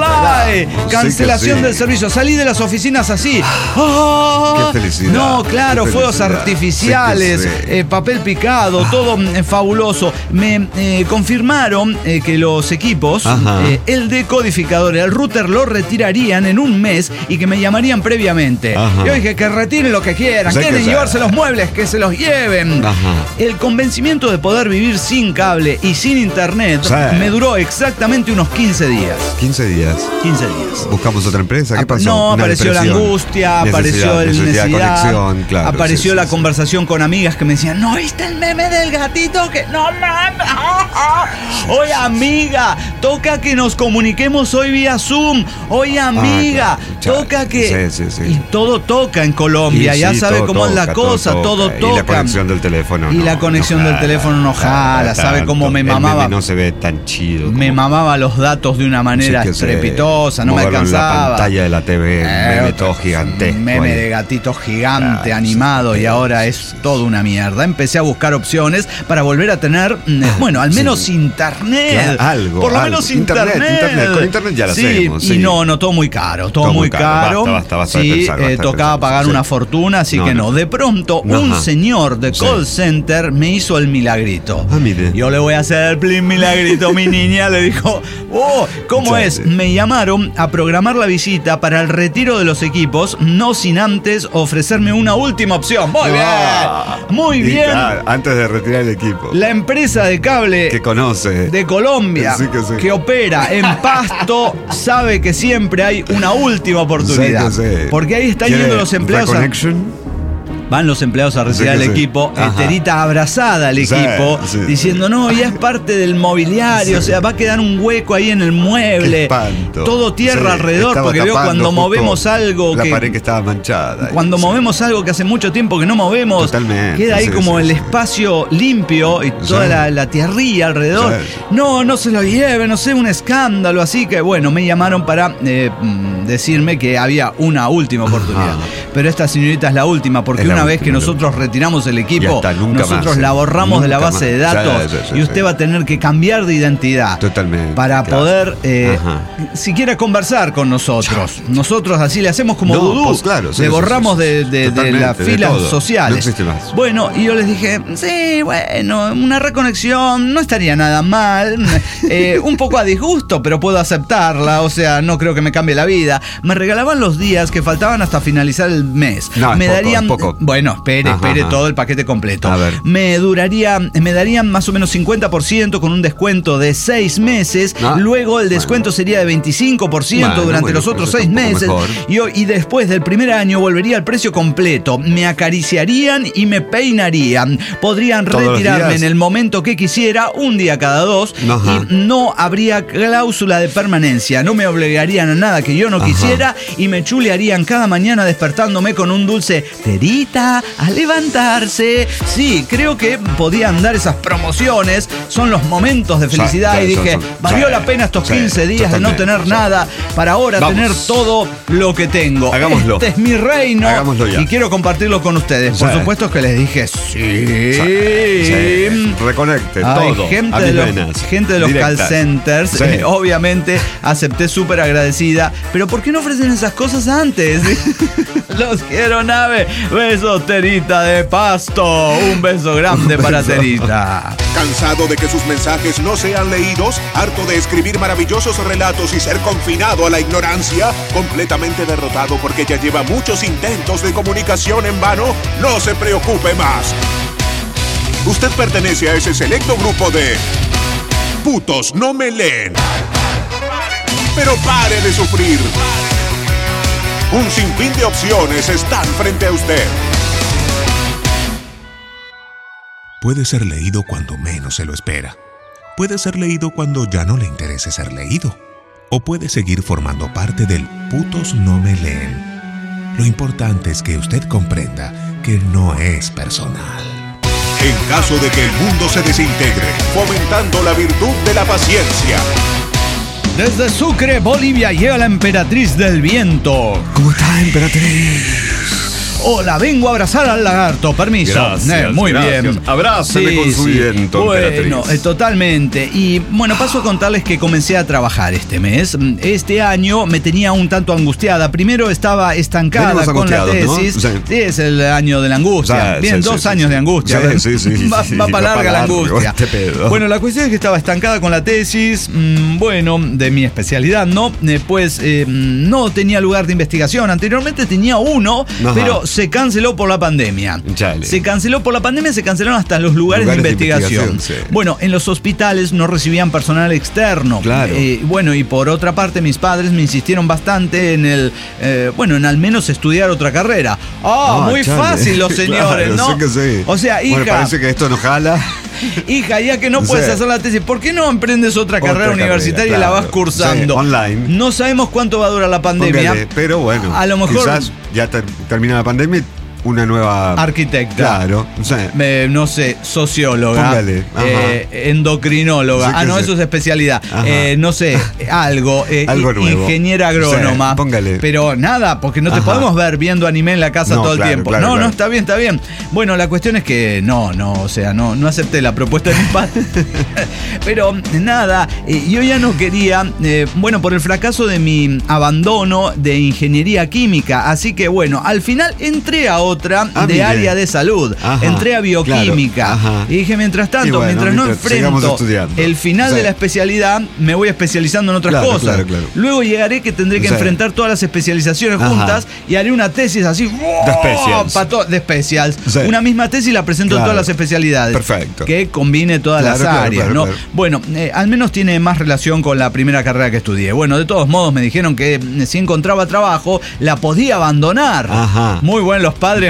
Amalai. Cancelación sí. del servicio. Salí de las oficinas así. Ah, Qué felicidad. No, claro. Claro, fuegos artificiales, Sí. papel picado, todo fabuloso. Me confirmaron que los equipos, el decodificador y el router lo retirarían en un mes y que me llamarían previamente. Ajá. Yo dije que retiren lo que quieran, Sí, quieren que llevarse los muebles, que se los lleven. Ajá. El convencimiento de poder vivir sin cable y sin internet Sí. me duró exactamente unos 15 días. 15 días. 15 días. ¿Buscamos otra empresa? ¿Qué pasó? No, Una apareció la depresión. angustia, apareció el necesidad de necesidad, conexión, claro. apareció sí, la sí, conversación con amigas que me decían, ¿no viste el meme del gatito? Que no mames. Oye, amiga, toca que nos comuniquemos hoy vía Zoom. Oye, amiga, claro. toca que... Sí, sí, sí. Y todo toca en Colombia, Y ya sí, sabe todo cómo es la toca, cosa, todo toca. Y la conexión del teléfono Y no, la conexión no del jala, teléfono no jala, sabe tanto. cómo me El mamaba. meme no se ve tan chido. Me mamaba los datos de una manera Sí, que se- estrepitosa, no me moverlo en la alcanzaba. pantalla de la TV, meme todo gigantesco. Meme ahí. de gatito gigante, Claro, animado, sí, y ahora es toda una mierda. Empecé a buscar opciones para volver a tener, bueno, al menos sí. internet. Claro, algo, Por lo algo. menos Internet, internet. internet. Con internet ya lo hacemos, Y sí. no, todo muy caro. Todo muy caro. Basta de Sí, pensar, basta de tocaba pensar. pagar Sí. una fortuna, así No, que no. no. De pronto, Ajá. un señor de Sí. call center me hizo el milagrito. Ah, mire. Yo le voy a hacer el plin milagrito, mi niña. Le dijo, ¿cómo Sí, es? sí. Me llamaron a programar la visita para el retiro de los equipos, no sin antes ofrecerme una última opción. Muy Ah. bien, muy Y bien. claro, antes de retirar el equipo. La empresa de cable Que conoce. de Colombia Sí, que sí. que opera en Pasto sabe que siempre hay una última oportunidad. Sí, que sí. Porque ahí están ¿Quiere yendo los empleados. Reconnection? Van los empleados a retirar Sí, que el sí. equipo, Ajá. Terita abrazada al Sí, equipo, sí. diciendo, no, ya es parte del mobiliario, Sí. o sea, va a quedar un hueco ahí en el mueble. Qué espanto. Todo tierra Sí, alrededor, estaba porque veo tapando cuando justo movemos algo la que... pared que estaba manchada. Cuando Sí. movemos algo que hace mucho tiempo que no movemos, Totalmente, queda ahí sí, como sí, el sí. espacio limpio y toda Sí. la tierrilla alrededor. Sí. No se lo lleve, no sé, un escándalo. Así que bueno, me llamaron para decirme que había una última oportunidad. Ajá. Pero esta señorita es la última, porque Es la una vez última, que la nosotros retiramos el Ya equipo, está, nunca nosotros más, la borramos de la nunca base de más. datos Sí, sí, y usted sí. va a tener que cambiar de identidad. Totalmente, Para claro. poder Ajá. siquiera conversar con nosotros. Nosotros así le hacemos como No, vudú. pues claro, sí, le sí, borramos sí, sí. de Totalmente, las de filas todo. sociales. No existe más. Bueno, y yo les dije, sí, bueno, una reconexión no estaría nada mal. Un poco a disgusto, pero puedo aceptarla. O sea, no creo que me cambie la vida. Me regalaban los días que faltaban hasta finalizar el mes. No, es me poco, darían. es poco. Bueno, espere Ajá. todo el paquete completo. A ver. Me darían más o menos 50% con un descuento de 6 meses. Ah, Luego el descuento sería de 25% Bueno, durante bueno, los otros eso 6 está un poco meses. mejor. Y después del primer año volvería al precio completo. Me acariciarían y me peinarían. Podrían ¿Todos los retirarme días? en el momento que quisiera, un día cada 2. Ajá. Y no habría cláusula de permanencia. No me obligarían a nada que yo no Ajá. quisiera. Y me chulearían cada mañana despertándome con un dulce Terita a levantarse. Sí, creo que podían dar esas promociones. Son los momentos de felicidad. Sí, Y dije, son- valió sí, la pena estos sí, 15 días de no totalmente, tener sí. nada para ahora Vamos. tener todo lo que tengo. Hagámoslo. Este es mi reino. Hagámoslo ya. Y quiero compartirlo con ustedes. Por Sí. supuesto que les dije sí. Sí. Reconecte Ay, todo. gente a de mis los, venas. gente de los Directas. call centers, Sí. obviamente acepté súper agradecida. Pero ¿por qué no ofrecen esas cosas antes? Los quiero, nave. Besos, Terita de Pasto. Un beso grande para Terita. ¿Cansado de que sus mensajes no sean leídos? ¿Harto de escribir maravillosos relatos y ser confinado a la ignorancia? ¿Completamente derrotado porque ya lleva muchos intentos de comunicación en vano? No se preocupe más. Usted pertenece a ese selecto grupo de putos no me leen. Pero pare de sufrir. Un sinfín de opciones están frente a usted. Puede ser leído cuando menos se lo espera. Puede ser leído cuando ya no le interese ser leído. O puede seguir formando parte del putos no me leen. Lo importante es que usted comprenda que no es personal. En caso de que el mundo se desintegre, fomentando la virtud de la paciencia. Desde Sucre, Bolivia, llega la emperatriz del viento. ¿Cómo está, emperatriz? Hola, vengo a abrazar al lagarto, permiso. Gracias, muy gracias. bien. Abráceme con su viento, Bueno, totalmente. Y bueno, paso a contarles que comencé a trabajar este mes. Este año me tenía un tanto angustiada. Primero estaba estancada con la tesis. ¿No? Sí, es el año de la angustia. Bien, 2 años de angustia. Va para larga la angustia. Bueno, la cuestión es que estaba estancada con la tesis, bueno, de mi especialidad, ¿no? Pues no tenía lugar de investigación. Anteriormente tenía uno, pero se canceló por la pandemia. Chale. Se canceló por la pandemia, se cancelaron hasta los lugares de investigación. Sí. Bueno, en los hospitales no recibían personal externo. Claro. Bueno, y por otra parte, mis padres me insistieron bastante en en al menos estudiar otra carrera. Muy fácil los señores, claro, ¿no? Sé que sí. O sea, hija. Bueno, parece que esto no jala. Hija, ya que no puedes hacer la tesis, ¿por qué no emprendes otra carrera universitaria y la vas cursando? Online. No sabemos cuánto va a durar la pandemia. Póngale, pero bueno, a lo mejor quizás ya termina la pandemia. Una nueva arquitecta. Claro. No sé, socióloga. Póngale. Endocrinóloga. Sí, eso es especialidad. No sé, algo nuevo. Ingeniera agrónoma. Sí, póngale. Pero nada, porque no te podemos ver viendo anime en la casa todo el tiempo. Claro. No, está bien. Bueno, la cuestión es que no acepté la propuesta de mis padres. Pero nada, yo ya no quería, por el fracaso de mi abandono de ingeniería química. Así que bueno, al final entré a área de salud. Entré a bioquímica. Claro. Y dije, mientras tanto, mientras no enfrento el final de la especialidad, me voy especializando en otras cosas. Claro. Luego llegaré que tendré que enfrentar todas las especializaciones juntas y haré una tesis así de specials. Una misma tesis la presento en todas las especialidades. Perfecto. Que combine todas las áreas. ¿No? Claro. Bueno, al menos tiene más relación con la primera carrera que estudié. Bueno, de todos modos me dijeron que si encontraba trabajo, la podía abandonar. Muy buenos los padres.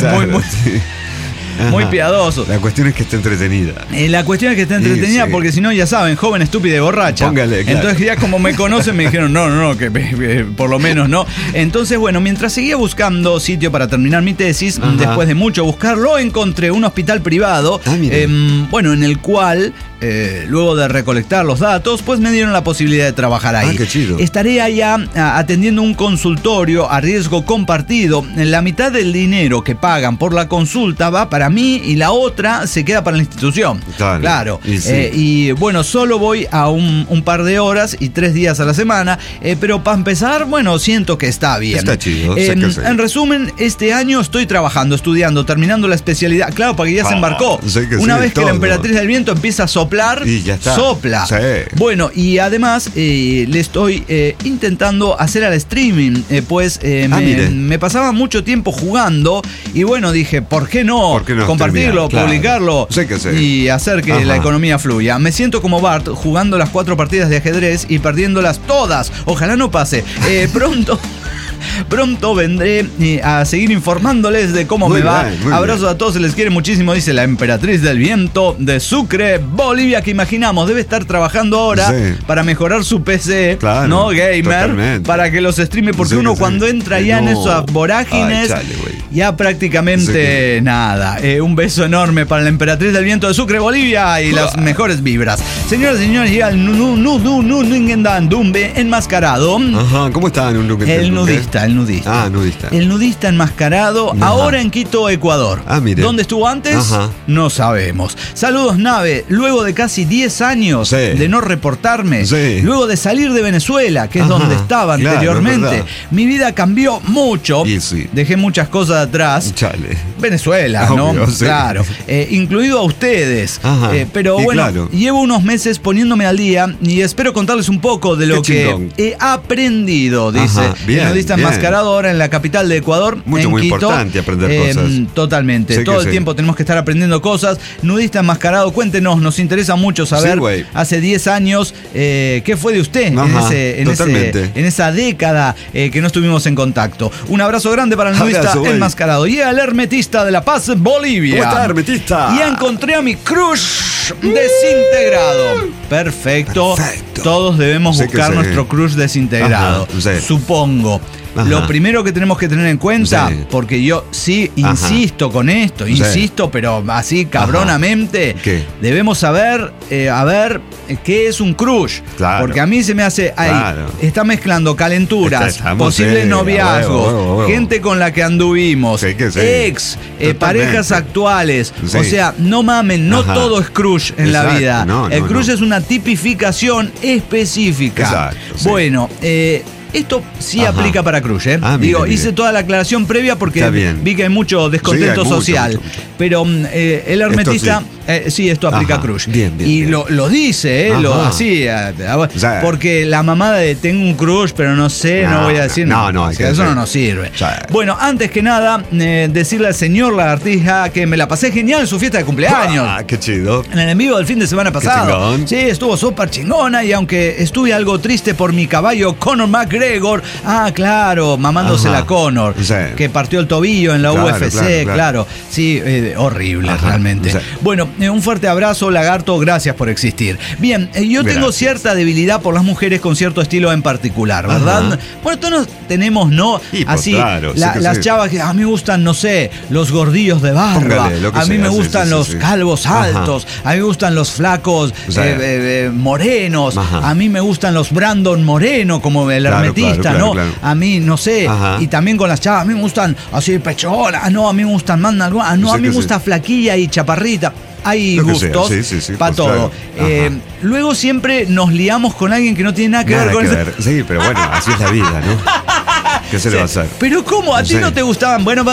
Muy piadoso. La cuestión es que esté entretenida. Porque si no, ya saben, joven, estúpida y borracha. Póngale, claro. Entonces ya como me conocen me dijeron, no, que por lo menos no. Entonces, bueno, mientras seguía buscando sitio para terminar mi tesis, después de mucho buscarlo, encontré un hospital privado, en el cual, luego de recolectar los datos, pues me dieron la posibilidad de trabajar ahí. Qué chido. Estaré allá atendiendo un consultorio a riesgo compartido. La mitad del dinero que pagan por la consulta va para mí y la otra se queda para la institución. Claro. Y bueno, solo voy a un par de horas y 3 días a la semana, pero para empezar, siento que está bien. Está chido. En resumen, este año estoy trabajando, estudiando, terminando la especialidad. Claro, porque ya se embarcó. Una vez que la emperatriz del viento empieza a soplar, y ya está. Sopla. Sí. Bueno, y además le estoy intentando hacer al streaming, me pasaba mucho tiempo jugando y bueno, dije, ¿por qué no compartirlo, publicarlo y hacer que la economía fluya? Me siento como Bart jugando las 4 partidas de ajedrez y perdiéndolas todas. Ojalá no pase. Pronto vendré a seguir informándoles de cómo me va. Abrazos a todos, se les quiere muchísimo, dice la emperatriz del viento de Sucre, Bolivia, que imaginamos debe estar trabajando ahora para mejorar su PC, ¿no? Gamer, totalmente. Para que los streame, porque uno cuando entra ya en esas vorágines, ya prácticamente nada. Un beso enorme para la emperatriz del viento de Sucre, Bolivia, y las mejores vibras. Señoras y señores, llega el Nungendandumbe enmascarado. ¿Cómo está el nudista? Nudista. El nudista enmascarado, ahora en Quito, Ecuador. Mire. ¿Dónde estuvo antes? No sabemos. Saludos, Nave. Luego de casi 10 años de no reportarme, luego de salir de Venezuela, que es donde estaba anteriormente, mi vida cambió mucho. Dejé muchas cosas atrás. Venezuela, ¿no? Claro. Incluido a ustedes. Pero llevo unos meses poniéndome al día y espero contarles un poco de lo que he aprendido, dice el nudista enmascarado ahora en la capital de Ecuador. Muy Quito. importante aprender cosas. Totalmente. Todo el tiempo tenemos que estar aprendiendo cosas. Nudista enmascarado, cuéntenos, nos interesa mucho saber hace 10 años qué fue de usted en esa década que no estuvimos en contacto. Un abrazo grande para el nudista enmascarado. Y al hermetista de La Paz, Bolivia. ¿Cómo está, hermetista? Y encontré a mi crush desintegrado. Perfecto. Todos debemos buscar nuestro crush desintegrado. Supongo. Ajá. Lo primero que tenemos que tener en cuenta, Sí. porque yo sí insisto con esto, insisto, pero así cabronamente, ¿Qué? debemos saber, a ver, qué es un crush. Claro. Porque a mí se me hace, ahí, Claro. está mezclando calenturas, Estamos, posibles noviazgos, huevo. gente con la que anduvimos, Sí, que sí. ex, Totalmente. parejas actuales. Sí. O sea, no mamen, no Ajá. todo es crush en la Exacto. vida. No, El no, crush no. es una tipificación específica. Exacto, sí. Bueno, esto sí Ajá. aplica para crush, ¿eh? Ah, Digo, mire. hice toda la aclaración previa porque Está bien. vi que hay mucho descontento Sí, hay mucho, social. mucho. Pero el hermetista, sí, esto aplica Ajá. a crush. Bien, bien, y bien. lo dice, Ajá. así. sea, Porque la mamada de tengo un crush, pero no sé, no voy a decir. no, o hay sea, que eso decir. no nos sirve. Sí. Bueno, antes que nada, decirle al señor Lagartija que me la pasé genial en su fiesta de cumpleaños. Ah, qué chido. En el en vivo del fin de semana pasado. chingón. Sí, estuvo súper chingona y aunque estuve algo triste por mi caballo Conor McGregor, claro, mamándose Ajá. la Conor, Sí. que partió el tobillo en la Claro, UFC, claro. Sí, horrible Ajá. realmente. Sí. Bueno, un fuerte abrazo, Lagarto, gracias por existir. Bien, yo tengo Gracias. cierta debilidad por las mujeres con cierto estilo en particular, ¿verdad? Ajá. Bueno, todos tenemos, ¿no? Y, pues, Así, claro, sí que las sí. chavas que a mí me gustan, no sé, los gordillos de barba, Póngale, lo que a mí sea, me sí, gustan sí, los sí. calvos Ajá. altos, a mí me gustan los flacos Sí. morenos, Ajá. a mí me gustan los Brandon Moreno, como el Claro, hermetista, claro, ¿no? claro. A mí, no sé, Ajá. y también con las chavas, a mí me gustan así pechonas, no, a mí me gustan más nalgonas, no, Sí a mí que me sí. gusta flaquilla y chaparrita. Hay Lo que sea, gustos sí, para pues, todo. claro. Ajá. Luego siempre nos liamos con alguien que no tiene nada que ver Nada con que ese. ver. Sí, pero bueno, así es la vida, ¿no? ¿Qué se le va a hacer? Pero ¿cómo? ¿A ti Sí. no te gustaban? Bueno,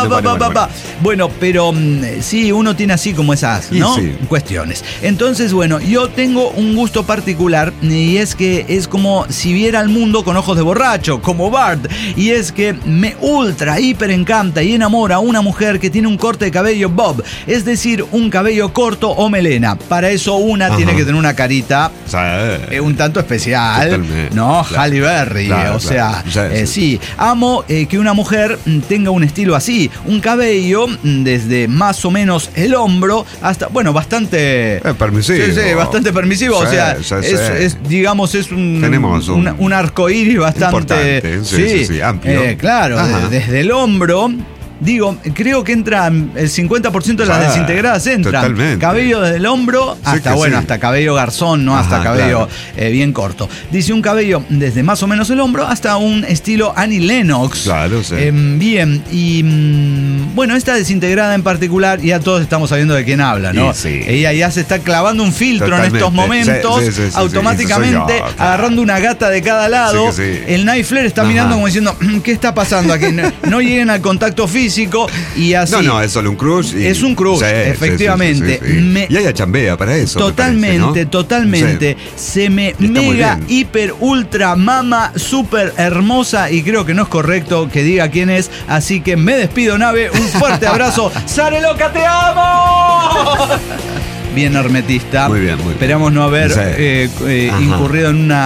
Bueno, pero sí, uno tiene así como esas, Y ¿no? sí. Cuestiones. Entonces, bueno, yo tengo un gusto particular y es que es como si viera el mundo con ojos de borracho, como Bart. Y es que me ultra, hiper encanta y enamora a una mujer que tiene un corte de cabello bob, es decir, un cabello corto o melena. Para eso una Ajá. tiene que tener una carita O sea, un tanto especial, Totalmente. ¿no? Claro. Halle Berry, Claro, o sea, claro. Sí, sí. Amo que una mujer tenga un estilo así, un cabello desde más o menos el hombro hasta, bueno, bastante permisivo. Sí, bastante permisivo, o Sí, sea, sí, es, sí. digamos, es Tenemos un arcoíris bastante importante, sí, amplio. Claro, Ajá. desde el hombro. Digo, creo que entra el 50% de las Ah, desintegradas entran. totalmente. Cabello desde el hombro hasta, que bueno, sí. hasta cabello garzón, ¿no? Hasta Ajá, cabello claro. bien corto. Dice un cabello desde más o menos el hombro hasta un estilo Annie Lennox. Claro, sí. Bien, y bueno, esta desintegrada en particular, ya todos estamos sabiendo de quién habla, ¿no? Y sí. Ella ya se está clavando un filtro Totalmente. en estos momentos, Sí, sí, sí, automáticamente sí, eso soy yo, claro. agarrando una gata de cada lado. Sí que sí. El Night Flare está Ajá. mirando como diciendo, ¿qué está pasando aquí? No lleguen al contacto físico y así. No, es solo un crush. Es un crush, efectivamente. Sí. Y ella chambea para eso. me Totalmente, parece, ¿no? totalmente. Se me Está muy mega, bien. hiper, ultra, mama, súper hermosa y creo que no es correcto que diga quién es. Así que me despido, Nave. Un fuerte abrazo. ¡Sare loca, te amo! Bien hermetista. Muy bien, muy bien. Esperamos no haber Sí. Ajá. incurrido en una...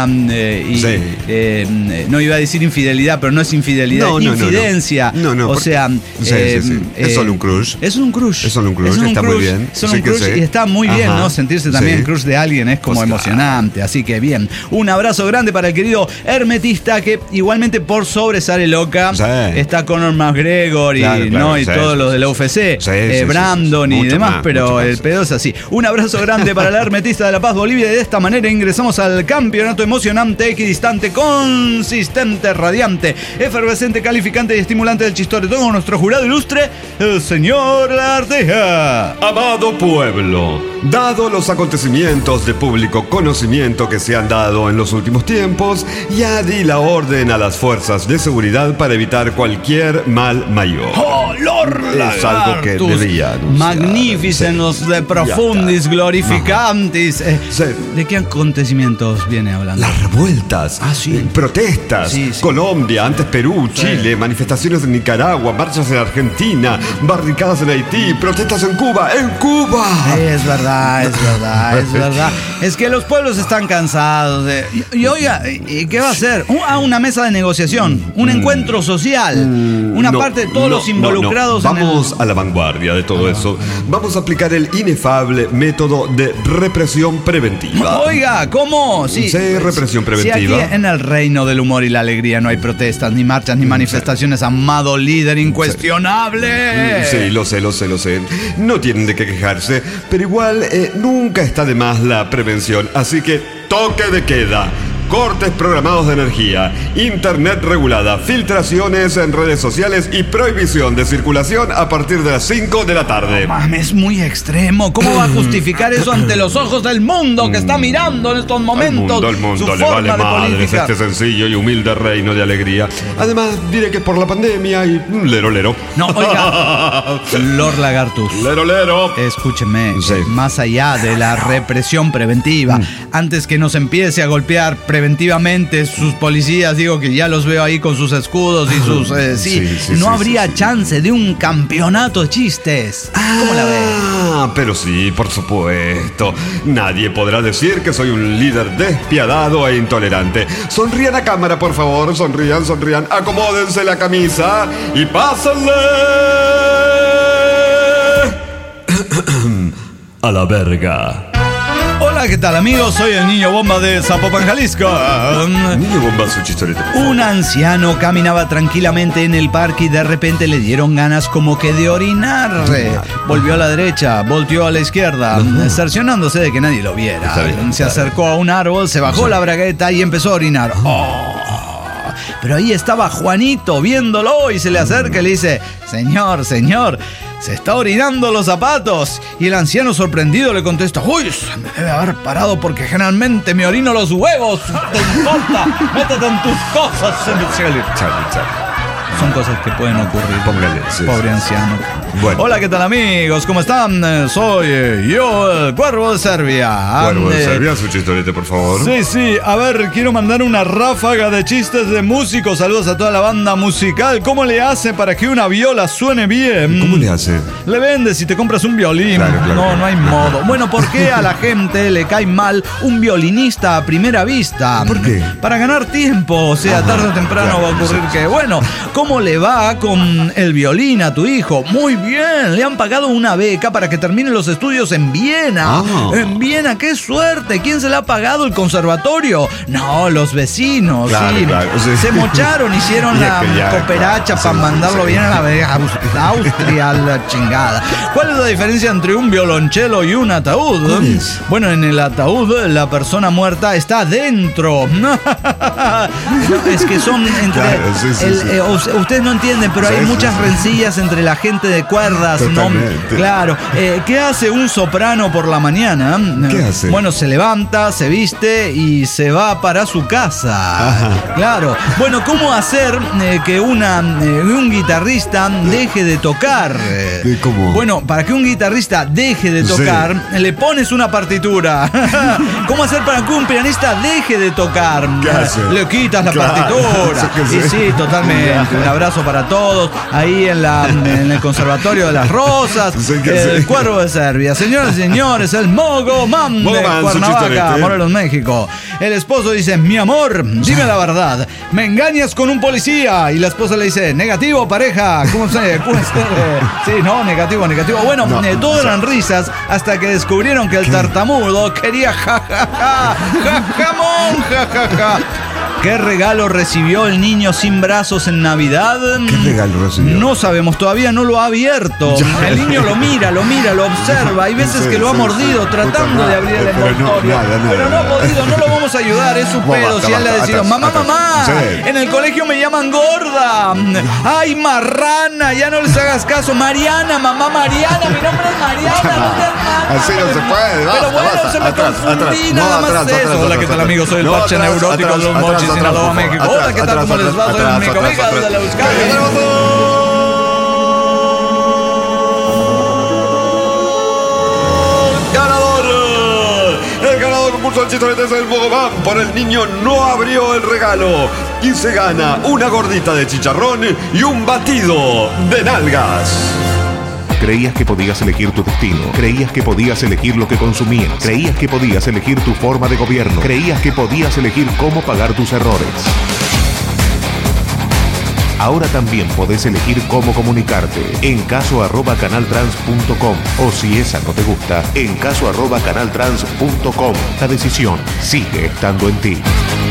Sí. no iba a decir infidelidad, pero no es infidelidad, No, es no, no, no. infidencia. No, no, o porque- sea... Sí, sí. Es solo un crush. Es un crush. Es solo un crush, está muy bien. Es solo Sí un que crush sí. y está muy bien, Ajá. ¿no? Sentirse también Sí. crush de alguien es como Pues claro. emocionante. Así que bien. Un abrazo grande para el querido hermetista que igualmente por sobre Sare Loca Sí. está Conor McGregor y, Claro, claro, ¿no? y sí, todos sí, los de la sí. UFC, Sí, sí, Brandon sí. y Mucho demás, más, pero mucho más. el pedo es así. Un abrazo grande para el hermetista de La Paz, Bolivia. Y de esta manera ingresamos al campeonato emocionante, equidistante, consistente, radiante, efervescente, calificante y estimulante del chistoretón con nuestro jurado ilustre, el señor Lagartija. Amado pueblo, dado los acontecimientos de público conocimiento que se han dado en los últimos tiempos, ya di la orden a las fuerzas de seguridad para evitar cualquier mal mayor. ¡Oh, Lord Es algo que Lagartus! debía anunciar. Magnificenos de profundis Ya está. glorificantis. Sí. ¿De qué acontecimientos viene hablando? Las revueltas, Sí. protestas, Sí, sí. Colombia, antes Perú, Chile, manifestaciones en Nicaragua, marchas en Argentina, barricadas en Haití, protestas en Cuba. ¡En Cuba! Es verdad. verdad. Es que los pueblos están cansados. Y oiga, ¿qué va a hacer? Una mesa de negociación, un encuentro social, una parte de todos los involucrados. Vamos a la vanguardia de todo eso. Vamos a aplicar el inefable método de represión preventiva. Oiga, ¿cómo? Sí, represión preventiva. Si aquí en el reino del humor y la alegría no hay protestas, ni marchas, ni manifestaciones, amado líder incuestionable. Sí, lo sé. No tienen de qué quejarse, pero igual nunca está de más la prevención. Así que toque de queda, cortes programados de energía, internet regulada, filtraciones en redes sociales y prohibición de circulación a partir de las 5 de la tarde. Mames, es muy extremo. ¿Cómo va a justificar eso ante los ojos del mundo que está mirando en estos momentos? Al mundo le vale madres este sencillo y humilde reino de alegría. Además, diré que por la pandemia y lero. No, oiga, Lord Lagartus. Lero. Escúcheme, más allá de la represión preventiva, antes que nos empiece a golpear preventivamente sus policías, digo que ya los veo ahí con sus escudos y sus... no habría chance de un campeonato de chistes. ¿Cómo la ve? Pero sí, por supuesto. Nadie podrá decir que soy un líder despiadado e intolerante. Sonrían a cámara, por favor. Sonrían. Acomódense la camisa y pásenle a la verga. Hola, ¿qué tal, amigos? Soy el Niño Bomba de Zapopan, Jalisco. Niño Bomba, su chistorete. Un anciano caminaba tranquilamente en el parque y de repente le dieron ganas como que de orinar. Volvió a la derecha, volteó a la izquierda, cerciorándose de que nadie lo viera. Se acercó a un árbol, se bajó la bragueta y empezó a orinar. Pero ahí estaba Juanito viéndolo y se le acerca y le dice: Señor, se está orinando los zapatos. Y el anciano sorprendido le contesta: uy, se me debe haber parado porque generalmente me orino los huevos. ¿Te importa? Métete en tus cosas. Son cosas que pueden ocurrir. Póngale. Pobre anciano. Bueno. Hola, ¿qué tal, amigos? ¿Cómo están? Soy yo, el Cuervo de Serbia. Cuervo de Serbia, su chistorete, por favor. Sí. A ver, quiero mandar una ráfaga de chistes de músicos. Saludos a toda la banda musical. ¿Cómo le hace para que una viola suene bien? ¿Cómo le hace? Le vendes si te compras un violín. Claro. No hay modo. Bueno, ¿por qué a la gente le cae mal un violinista a primera vista? ¿Por qué? Para ganar tiempo. O sea, tarde o temprano va a ocurrir que... Bueno, ¿cómo le va con el violín a tu hijo? Muy bien, le han pagado una beca para que termine los estudios en Viena. En Viena, qué suerte. ¿Quién se la ha pagado? ¿El conservatorio? No, los vecinos. Claro. Se mocharon, hicieron la cooperacha para mandarlo bien a la Austria, la chingada. ¿Cuál es la diferencia entre un violonchelo y un ataúd? ¿Cuál es? Bueno, en el ataúd la persona muerta está dentro. Es que son entre... Ustedes no entienden, pero hay muchas rencillas entre la gente de cuerdas. Totalmente. Claro. ¿Qué hace un soprano por la mañana? ¿Qué hace? Bueno, se levanta, se viste y se va para su casa. Claro. Bueno, ¿cómo hacer que un guitarrista deje de tocar? ¿Cómo? Bueno, para que un guitarrista deje de tocar, le pones una partitura. ¿Cómo hacer para que un pianista deje de tocar? ¿Qué hace? Le quitas la partitura. Sí, totalmente. Un abrazo para todos ahí en el Conservatorio de las Rosas, el Cuervo de Serbia. Señoras y señores, el Mogo Man de Cuernavaca, Morelos, México. El esposo dice: mi amor, dime la verdad, ¿me engañas con un policía? Y la esposa le dice: negativo, pareja. ¿Cómo se? Sí, no, negativo. Bueno, todo eran risas hasta que descubrieron que el tartamudo quería jajaja. ¿Qué regalo recibió el niño sin brazos en Navidad? ¿Qué regalo recibió? No sabemos, todavía no lo ha abierto. El niño lo mira, lo observa. Hay veces que lo ha mordido tratando de abrir el envoltorio. Pero no ha podido, no lo vamos a ayudar, es su pedo. Si él le ha decidido: mamá, en el colegio me llaman gorda. Ay, marrana, ya no les hagas caso. Mariana, mamá Mariana, mi nombre es Mariana. Así no se puede. Pero bueno, se me confundí, nada más eso. Hola, ¿qué tal, amigos? Soy el parche neurótico de los Mochis, Sinaloa, México. Hola, ¿qué tal? ¿Cómo les va? Soy el Mico Mica desde la Euskadi. El ganador concurso del chistorete es el Mogomán. Por el niño no abrió el regalo y se gana una gordita de chicharrón y un batido de nalgas. Creías que podías elegir tu destino. Creías que podías elegir lo que consumías. Creías que podías elegir tu forma de gobierno. Creías que podías elegir cómo pagar tus errores. Ahora también podés elegir cómo comunicarte. En caso@canaltrans.com, o si esa no te gusta, en caso@canaltrans.com. La decisión sigue estando en ti.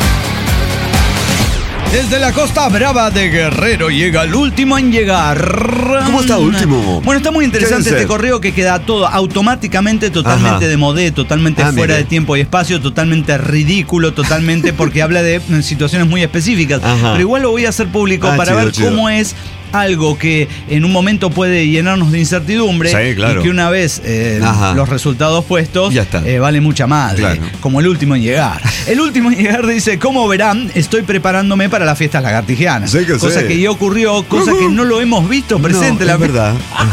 Desde la Costa Brava de Guerrero llega el último en llegar. ¿Cómo está último? Bueno, está muy interesante este correo que queda todo automáticamente, totalmente de modé, totalmente fuera de tiempo y espacio, totalmente ridículo, totalmente porque habla de situaciones muy específicas. Pero igual lo voy a hacer público para ver cómo es algo que en un momento puede llenarnos de incertidumbre, y que una vez los resultados puestos vale mucha madre, como el último en llegar. El último en llegar dice: como verán, estoy preparándome para las fiestas lagartijanas. Cosa que ya ocurrió, cosa que no lo hemos visto presente. Es verdad.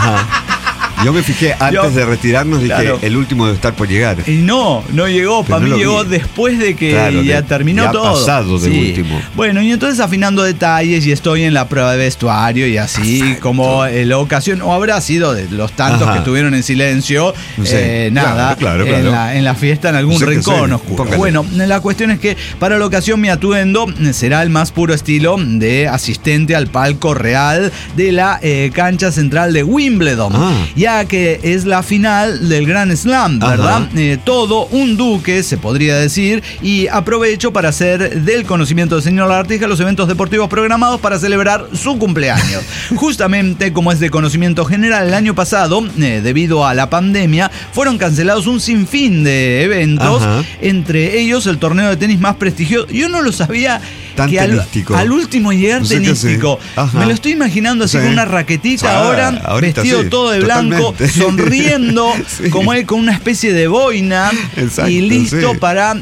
Yo me fijé antes de retirarnos, dije, el último debe estar por llegar. Y no llegó. Para mí llegó después de que ya terminó todo. Pasado del último. Bueno, y entonces afinando detalles y estoy en la prueba de vestuario y así como la ocasión, o habrá sido de los tantos que estuvieron en silencio, en la fiesta en algún rincón oscuro. Póngale. Bueno, la cuestión es que para la ocasión mi atuendo será el más puro estilo de asistente al palco real de la cancha central de Wimbledon. Ya que es la final del Grand Slam, ¿verdad? Todo un duque, se podría decir, y aprovecho para hacer del conocimiento del señor Lagartija los eventos deportivos programados para celebrar su cumpleaños. Justamente como es de conocimiento general, el año pasado, debido a la pandemia, fueron cancelados un sinfín de eventos, entre ellos el torneo de tenis más prestigioso. Yo no lo sabía. Tan que al último llegar tenístico. Me lo estoy imaginando así con una raquetita ahora vestido todo de blanco, sonriendo, como él, con una especie de boina y listo para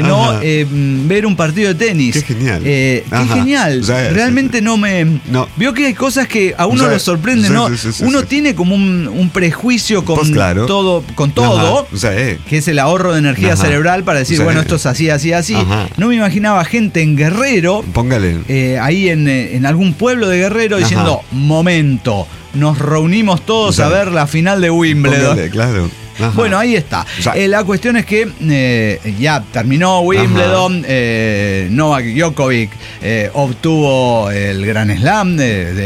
ver un partido de tenis. Qué genial. Qué genial. Realmente no. Veo que hay cosas que a uno lo sorprenden, ¿no? Uno tiene como un prejuicio con todo, que es el ahorro de energía cerebral para decir, bueno, esto es así. No me imaginaba gente en Guerrero. Póngale. Ahí en algún pueblo de Guerrero diciendo, momento, nos reunimos todos a ver la final de Wimbledon. Póngale, claro. Bueno, ahí está. La cuestión es que ya terminó Wimbledon. Novak Djokovic obtuvo el Grand Slam.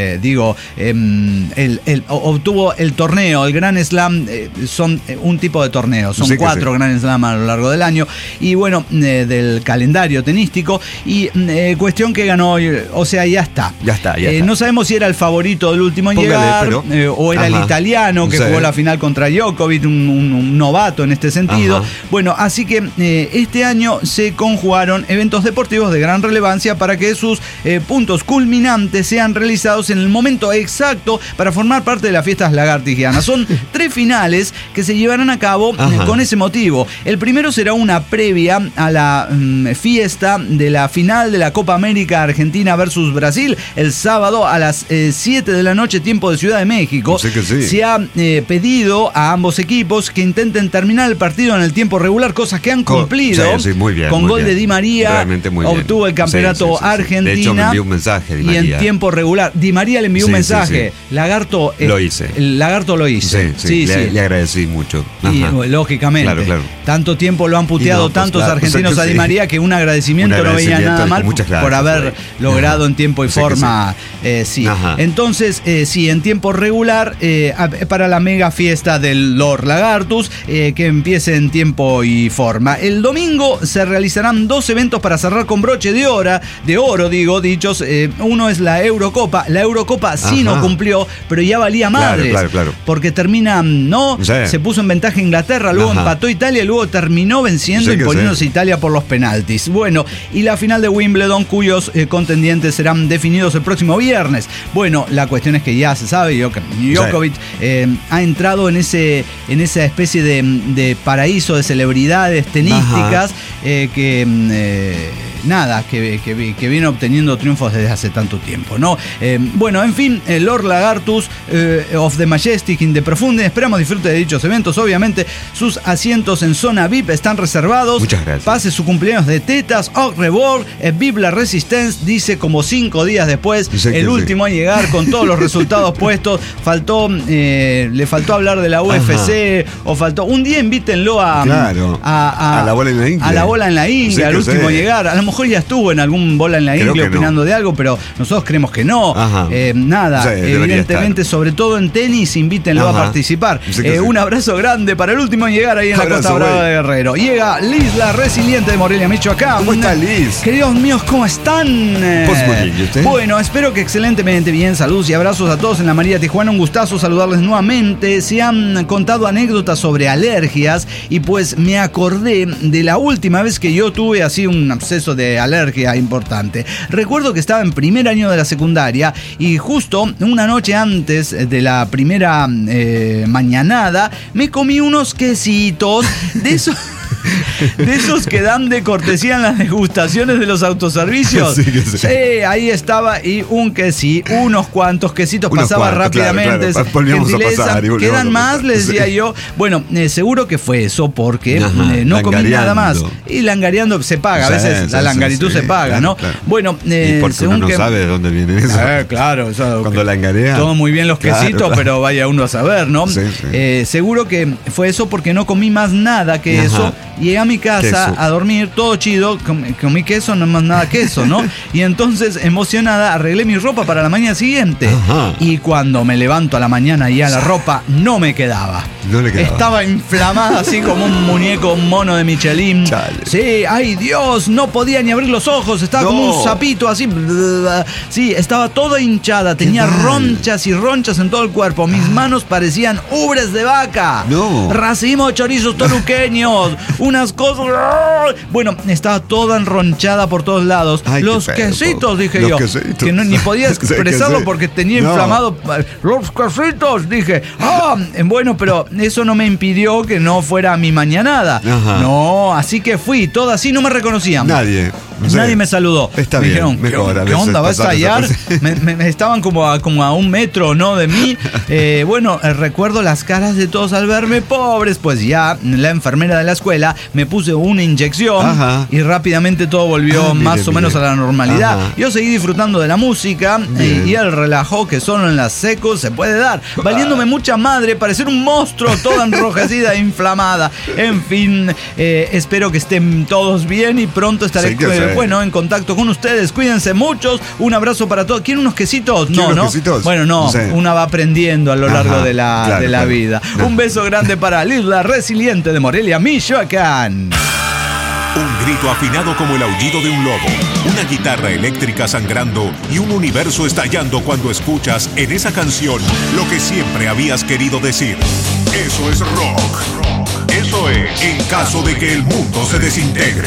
Obtuvo el torneo. El Grand Slam son un tipo de torneo. Son 4 Grand Slam a lo largo del año. Y bueno, del calendario tenístico. Y cuestión que ganó. O sea, ya está. Ya está. No sabemos si era el favorito del último en llegar. O era el italiano que jugó la final contra Djokovic. Un novato en este sentido. Bueno, así que este año se conjugaron eventos deportivos de gran relevancia para que sus puntos culminantes sean realizados en el momento exacto para formar parte de las fiestas lagartijanas. Son 3 finales que se llevarán a cabo con ese motivo. El primero será una previa a la fiesta de la final de la Copa América Argentina versus Brasil el sábado a las 7 de la noche, tiempo de Ciudad de México. Se ha pedido a ambos equipos que intenten terminar el partido en el tiempo regular, cosas que han cumplido. Muy bien, con muy gol bien. de Di María obtuvo el campeonato Argentina. De hecho, me envió un mensaje Di María. Y en tiempo regular Di María le envió un mensaje. Lagarto lo hice. El Lagarto lo hice. Le agradecí mucho. Y lógicamente, tanto tiempo lo han puteado tantos argentinos a Di María que un agradecimiento no veía nada mal por haber logrado en tiempo y forma. Entonces, en tiempo regular para la mega fiesta del Lord Lagartus, que empiece en tiempo y forma. El domingo se realizarán 2 eventos para cerrar con broche de oro, dichos. Uno es la Eurocopa. La Eurocopa sí no cumplió, pero ya valía madres. Claro. Porque termina, se puso en ventaja Inglaterra, luego empató Italia, luego terminó venciendo, imponiéndose Italia por los penaltis. Bueno, y la final de Wimbledon, cuyos contendientes serán definidos el próximo viernes. Bueno, la cuestión es que ya se sabe, Djokovic ha entrado en esa especie de paraíso de celebridades tenísticas que nada, que viene obteniendo triunfos desde hace tanto tiempo, ¿no? Bueno, en fin, Lord Lagartus of the Majestic in the Profunde, esperamos disfrute de dichos eventos. Obviamente sus asientos en zona VIP están reservados. Muchas gracias. Pase su cumpleaños de tetas. Au revoir, vive la Resistance, dice como 5 días después, el último a llegar con todos los resultados puestos. Le faltó hablar de la UFC. O faltó un día, invítenlo a la bola en la ingle. A la bola en la ingle, al último a llegar. A lo mejor ya estuvo en algún bola en la ingle opinando de algo, pero nosotros creemos que no. Nada, evidentemente, sobre todo en tenis, invítenlo a participar. Un abrazo grande para el último a llegar ahí en la Costa Brava de Guerrero. Llega Liz, la resiliente de Morelia, Michoacán. ¿Cómo está Liz? Queridos míos, ¿cómo están? Pues muy bien, ¿y usted? Bueno, espero que excelentemente bien. Saludos y abrazos a todos en la María Tijuana. Un gustazo saludarles nuevamente. Se han contado anécdotas sobre alergias y pues me acordé de la última vez que yo tuve así un absceso de alergia importante. Recuerdo que estaba en primer año de la secundaria y justo una noche antes de la primera mañanada me comí unos quesitos de esos... de esos que dan de cortesía en las degustaciones de los autoservicios. Sí, ahí estaba, y unos cuantos quesitos pasaba rápidamente. Claro. Gentileza, ¿quedan más? Les decía yo. Bueno, seguro que fue eso porque no comí nada más. Y langareando se paga, a veces la langaritud se paga, ¿no? Claro. Bueno, y porque uno no sabe de dónde viene eso. Claro, eso, cuando langarea. Todo muy bien los quesitos, pero vaya uno a saber, ¿no? Seguro que fue eso porque no comí más nada que eso. Llegué a mi casa a dormir, todo chido, comí queso, no más nada queso, ¿no? Y entonces, emocionada, arreglé mi ropa para la mañana siguiente. Y cuando me levanto a la mañana ya la ropa no me quedaba. No le quedaba. Estaba inflamada así como un muñeco mono de Michelin. Chale. Sí, ay Dios, no podía ni abrir los ojos, estaba como un sapito así. Sí, estaba toda hinchada, tenía ronchas y ronchas en todo el cuerpo. Mis manos parecían ubres de vaca. Racimo chorizos toluqueños, unas cosas. Bueno, estaba toda enronchada por todos lados. Ay, los quesitos, dije yo. Quesitos. Que ni podía expresarlo porque tenía inflamado. Los quesitos, dije. Bueno, pero eso no me impidió que no fuera mi mañanada. No, así que fui, toda así, no me reconocían. Nadie me saludó. Está me dijeron, bien, mejor. ¿Qué onda? ¿Va a estallar? Me estaban como a un metro, ¿no? De mí. Bueno, recuerdo las caras de todos al verme, pobres. Pues ya la enfermera de la escuela me puse una inyección y rápidamente todo volvió más o menos a la normalidad. Yo seguí disfrutando de la música y el relajo que solo en las secos se puede dar. Valiéndome mucha madre, parecer un monstruo, toda enrojecida e inflamada. En fin, espero que estén todos bien y pronto estaré en contacto con ustedes. Cuídense muchos. Un abrazo para todos. ¿Quieren unos quesitos? No. Quesitos? Bueno, no. Una va aprendiendo a lo largo de la vida. Un beso grande para Liz, la resiliente de Morelia, Michoacán. Un grito afinado como el aullido de un lobo, una guitarra eléctrica sangrando y un universo estallando cuando escuchas en esa canción lo que siempre habías querido decir. Eso es rock. Eso es En caso de que el mundo se desintegre.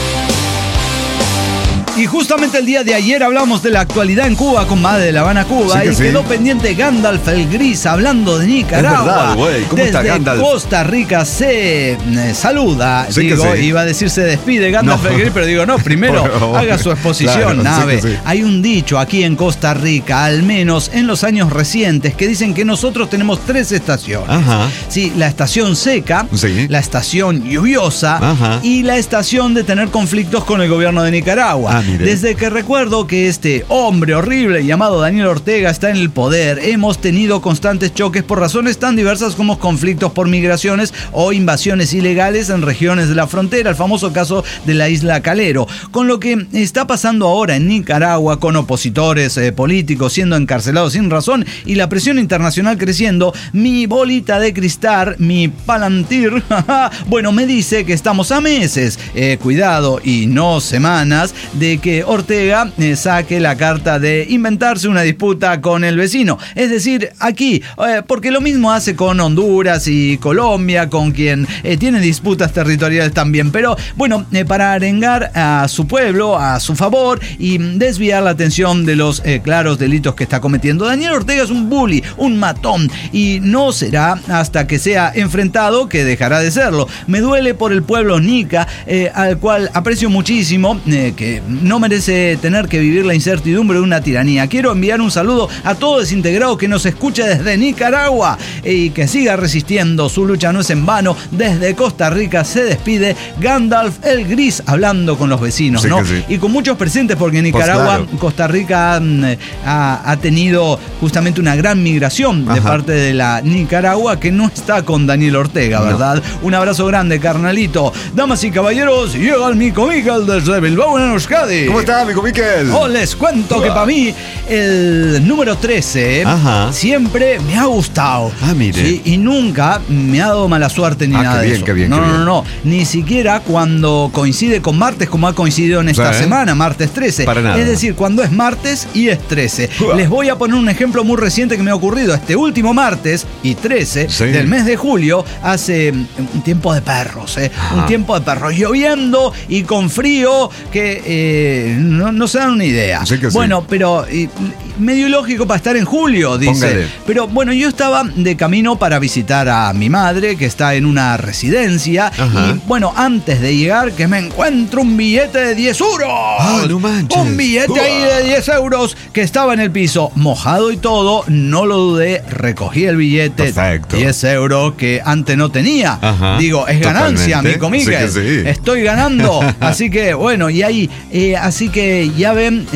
Y justamente el día de ayer hablamos de la actualidad en Cuba con Madre de La Habana, Cuba, y quedó pendiente Gandalf el Gris hablando de Nicaragua. Es verdad, güey. ¿Cómo Desde está Gandalf? Costa Rica se saluda. Iba a decir se despide Gandalf el Gris, pero digo, no, primero haga su exposición, nave. Hay un dicho aquí en Costa Rica, al menos en los años recientes, que dicen que nosotros tenemos 3 estaciones. Sí, la estación seca, la estación lluviosa y la estación de tener conflictos con el gobierno de Nicaragua. Desde que recuerdo que este hombre horrible llamado Daniel Ortega está en el poder, hemos tenido constantes choques por razones tan diversas como conflictos por migraciones o invasiones ilegales en regiones de la frontera, el famoso caso de la isla Calero. Con lo que está pasando ahora en Nicaragua, con opositores políticos siendo encarcelados sin razón y la presión internacional creciendo, mi bolita de cristal, mi palantir, bueno, me dice que estamos a meses, cuidado, y no semanas, de que Ortega saque la carta de inventarse una disputa con el vecino. Es decir, aquí, porque lo mismo hace con Honduras y Colombia, con quien tiene disputas territoriales también. Pero bueno, para arengar a su pueblo a su favor y desviar la atención de los claros delitos que está cometiendo. Daniel Ortega es un bully, un matón, y no será hasta que sea enfrentado que dejará de serlo. Me duele por el pueblo nica, al cual aprecio muchísimo, que no merece tener que vivir la incertidumbre de una tiranía. Quiero enviar un saludo a todo desintegrado que nos escucha desde Nicaragua y que siga resistiendo. Su lucha no es en vano. Desde Costa Rica se despide Gandalf el Gris, hablando con los vecinos, sí, ¿no? Sí. Y con muchos presentes, porque en Nicaragua, pues claro, Costa Rica ha tenido justamente una gran migración de parte de la Nicaragua, que no está con Daniel Ortega, ¿verdad? No. Un abrazo grande, carnalito. Damas y caballeros, llega el Mico Miquel desde Bilbao, en Euskadi. ¿Cómo está, Mico Miquel? Oh, les cuento que para mí el número 13 siempre me ha gustado. Mire. ¿Sí? Y nunca me ha dado mala suerte ni nada de eso. Qué bien, no. Ni siquiera cuando coincide con martes, como ha coincidido en esta semana, martes 13. Para nada. Es decir, cuando es martes y es 13. Les voy a poner un ejemplo muy reciente que me ha ocurrido. Este último martes y 13 del mes de julio, hace un tiempo de perros, un tiempo de perros, lloviendo y con frío que no se dan una idea. Bueno, pero medio ilógico para estar en julio, dice. Póngale. Pero bueno, yo estaba de camino para visitar a mi madre, que está en una residencia. Y bueno, antes de llegar, que me encuentro un billete de 10 euros. No manches. Un billete ahí de 10 euros que estaba en el piso, mojado y todo. No lo dudé, recogí el billete. Perfecto. 10 euros que antes no tenía. Digo, es ganancia, Mico Miquel. Sí. Estoy ganando. Así que bueno, y ahí, así que ya ven,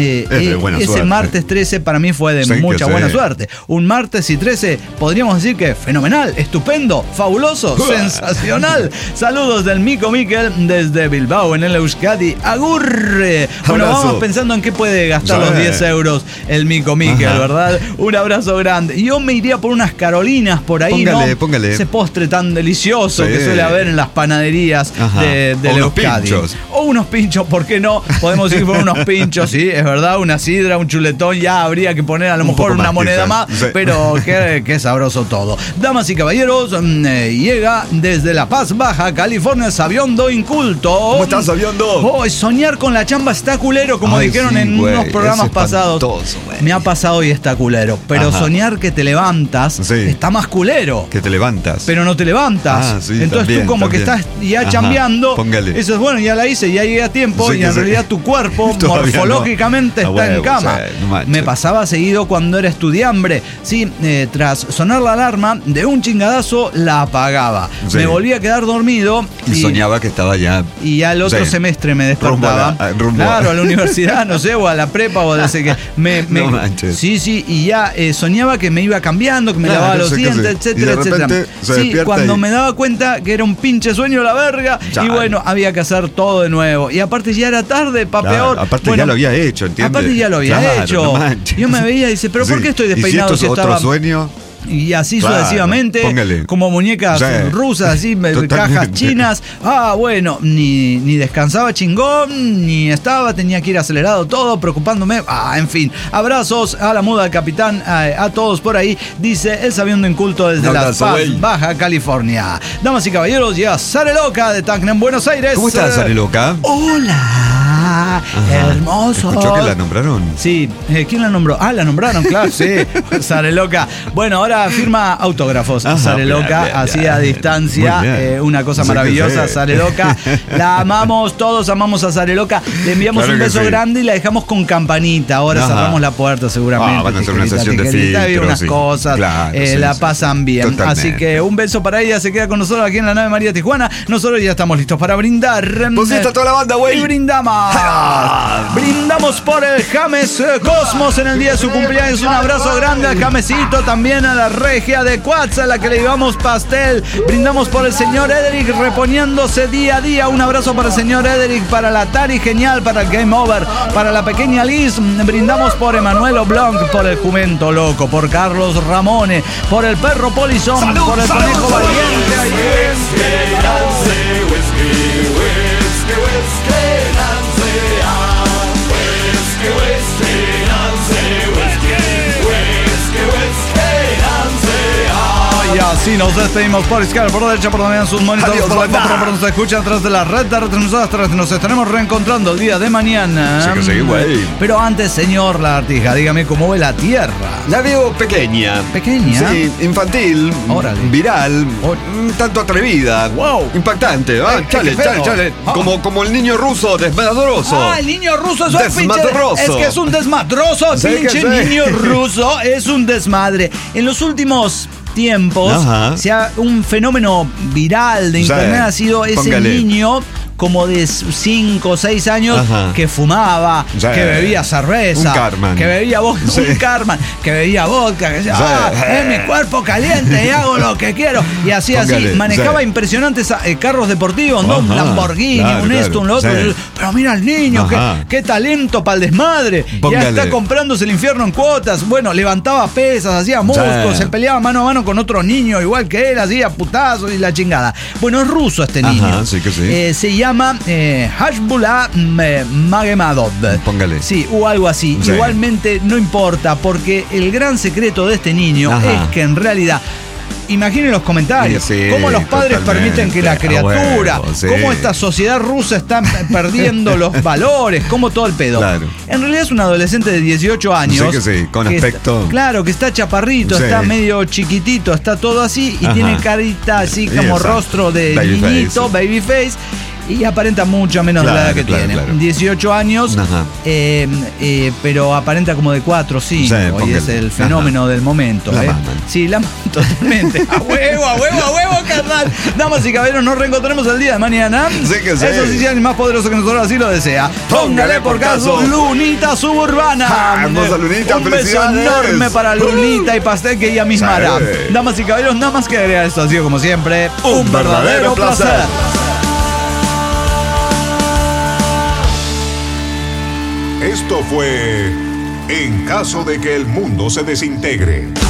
ese martes 13 para mí fue de mucha buena suerte. Un martes y 13, podríamos decir que fenomenal, estupendo, fabuloso, sensacional. Saludos del Mico Miquel desde Bilbao, en el Euskadi. Agur. Bueno, vamos pensando en qué puede gastar los 10 euros el Mico Miquel, ¿verdad? Un abrazo grande. Yo me iría por unas carolinas por ahí, póngale. Ese postre tan delicioso que suele haber en las panaderías del Euskadi. O unos pinchos, ¿por qué no? Podemos ir por unos pinchos, sí, es verdad, una sidra, un chuletón, ya habría que poner a lo mejor una moneda más, pero qué sabroso todo. Damas y caballeros, llega desde La Paz, Baja California, Sabiondo Inculto. ¿Cómo estás, Sabiondo? Soñar con la chamba está culero, como dijeron en unos programas pasados. Me ha pasado y está culero, pero soñar que te levantas está más culero. Que te levantas. Pero no te levantas. Entonces tú como que estás ya chambeando. Póngale. Eso es bueno, ya la hice, ya llegué a tiempo y en realidad tu cuerpo morfológicamente está en cama. Me pasaba seguido cuando era estudiambre. Sí, tras sonar la alarma, de un chingadazo la apagaba. Me volvía a quedar dormido. Y soñaba que estaba ya. Y ya el otro semestre me despertaba. Claro, a la universidad, no sé, o a la prepa, o desde que no manches. Sí, y ya soñaba que me iba cambiando, que me lavaba los dientes, etcétera, etcétera. Sí, cuando me daba cuenta que era un pinche sueño la verga, y bueno, había que hacer todo de nuevo. Y aparte ya era tarde, peor. Aparte ya lo había hecho, ¿entiendes? Aparte ya lo había hecho. No, yo me veía y dice, ¿pero por qué estoy despeinado? ¿Y si esto es otro sueño? Y así sucesivamente, como muñecas rusas, así, cajas chinas. Bueno, ni descansaba chingón, ni tenía que ir acelerado todo, preocupándome. En fin, abrazos a la muda del capitán, a todos por ahí, dice el Sabiondo Inculto desde La Paz, Baja California. Damas y caballeros, ya Sare Loca de Tacna, en Buenos Aires. ¿Cómo estás, Sare Loca? Hola, hermoso. ¿Escuchó que la nombraron? Sí, ¿quién la nombró? La nombraron, claro, sí. Sare Loca. Bueno, ahora firma autógrafos. Sare Loca, así a distancia. Una cosa maravillosa, Sare Loca. La amamos, todos amamos a Sare Loca. Le enviamos un beso grande y la dejamos con campanita. Ahora cerramos la puerta seguramente. Van a hacer una sesión de filtros, unas cosas. La pasan bien. Totalmente. Así que un beso para ella. Se queda con nosotros aquí en la nave María Tijuana. Nosotros ya estamos listos para brindar. Pues está toda la banda, güey. Y brindamos. Brindamos por el James Cosmos en el día de su cumpleaños. Un abrazo grande al Jamesito, también a la regia de Cuatza, a la que le llevamos pastel. Brindamos por el señor Ederic, reponiéndose día a día. Un abrazo para el señor Ederic, para la Tari Genial, para el Game Over, para la pequeña Liz. Brindamos por Emanuel Oblonc, por el Jumento Loco, por Carlos Ramone, por el Perro Polizón, ¡salud, por el Conejo Valiente. Sí, nos despedimos por izquierda, por derecha, por también sus monitores, Adiós, por la banda. por nos escuchan atrás de la red de retransmisoras. Nos estaremos reencontrando el día de mañana. Sí que sí, güey. Pero antes, señor Lagartija, dígame cómo ve la Tierra. La veo pequeña. ¿Pequeña? Sí, infantil. Órale. Viral. Un tanto atrevida. Wow. Impactante. Qué feo. Chale. Ah. Como el niño ruso desmadroso. Ah, el niño ruso es un pinche. Desmadroso. Es que es un desmadroso, Sí, pinche que sí. niño ruso. Es un desmadre. En los últimos tiempos, Ajá. un fenómeno viral de Sí. internet ha sido ese Póngale. niño como de 5 o 6 años Ajá. que fumaba, Sí. que bebía cerveza, Un Carman. que bebía vodka, Sí. un Carman, que bebía vodka, que decía, Sí. es mi cuerpo caliente y hago lo que quiero. Y así, Póngale. manejaba Sí. impresionantes carros deportivos, ¿no? Un Ajá. Lamborghini, Claro, un esto, claro. un lo otro. Sí. Pero mira al niño, Ajá. qué talento para el desmadre. Póngale. Ya está comprándose el infierno en cuotas. Bueno, levantaba pesas, hacía músculos, Sí. se peleaba mano a mano con otro niño, igual que él, hacía putazos y la chingada. Bueno, es ruso este Ajá, niño. sí que sí. Se llama Hashbullah Magomedov. Póngale. Sí, o algo así. Sí. Igualmente no importa, porque el gran secreto de este niño Ajá. es que en realidad. Imaginen los comentarios, Sí, sí, cómo los padres totalmente. permiten que la A criatura, huevo, sí. cómo esta sociedad rusa está perdiendo los valores, cómo todo el pedo. Claro. En realidad es un adolescente de 18 años. Sí que sí, con que aspecto. claro, que está chaparrito, Sí. está medio chiquitito, está todo así y Ajá. tiene carita así Sí, como exacto. rostro de Babyface. niñito, babyface. Y aparenta mucho menos de la edad que Claro, tiene. claro. 18 años, Ajá. pero aparenta como de 4 o 5. Sí, y póngale. es el fenómeno del momento. La ¿eh? maman. Sí, la maman totalmente. A huevo, carnal. Damas y caballeros, nos reencontraremos el día de mañana. Sí que sí. Eso sí, si alguien más poderoso que nosotros así lo desea. Póngale por caso Lunita Suburbana. Ah, hermosa Lunita, Un beso felicidades. enorme para Lunita y Pastel que ella misma Sí. hará. Damas y caballeros, nada más que agregar esto. Ha sido como siempre Un verdadero placer. Esto fue En caso de que el mundo se desintegre.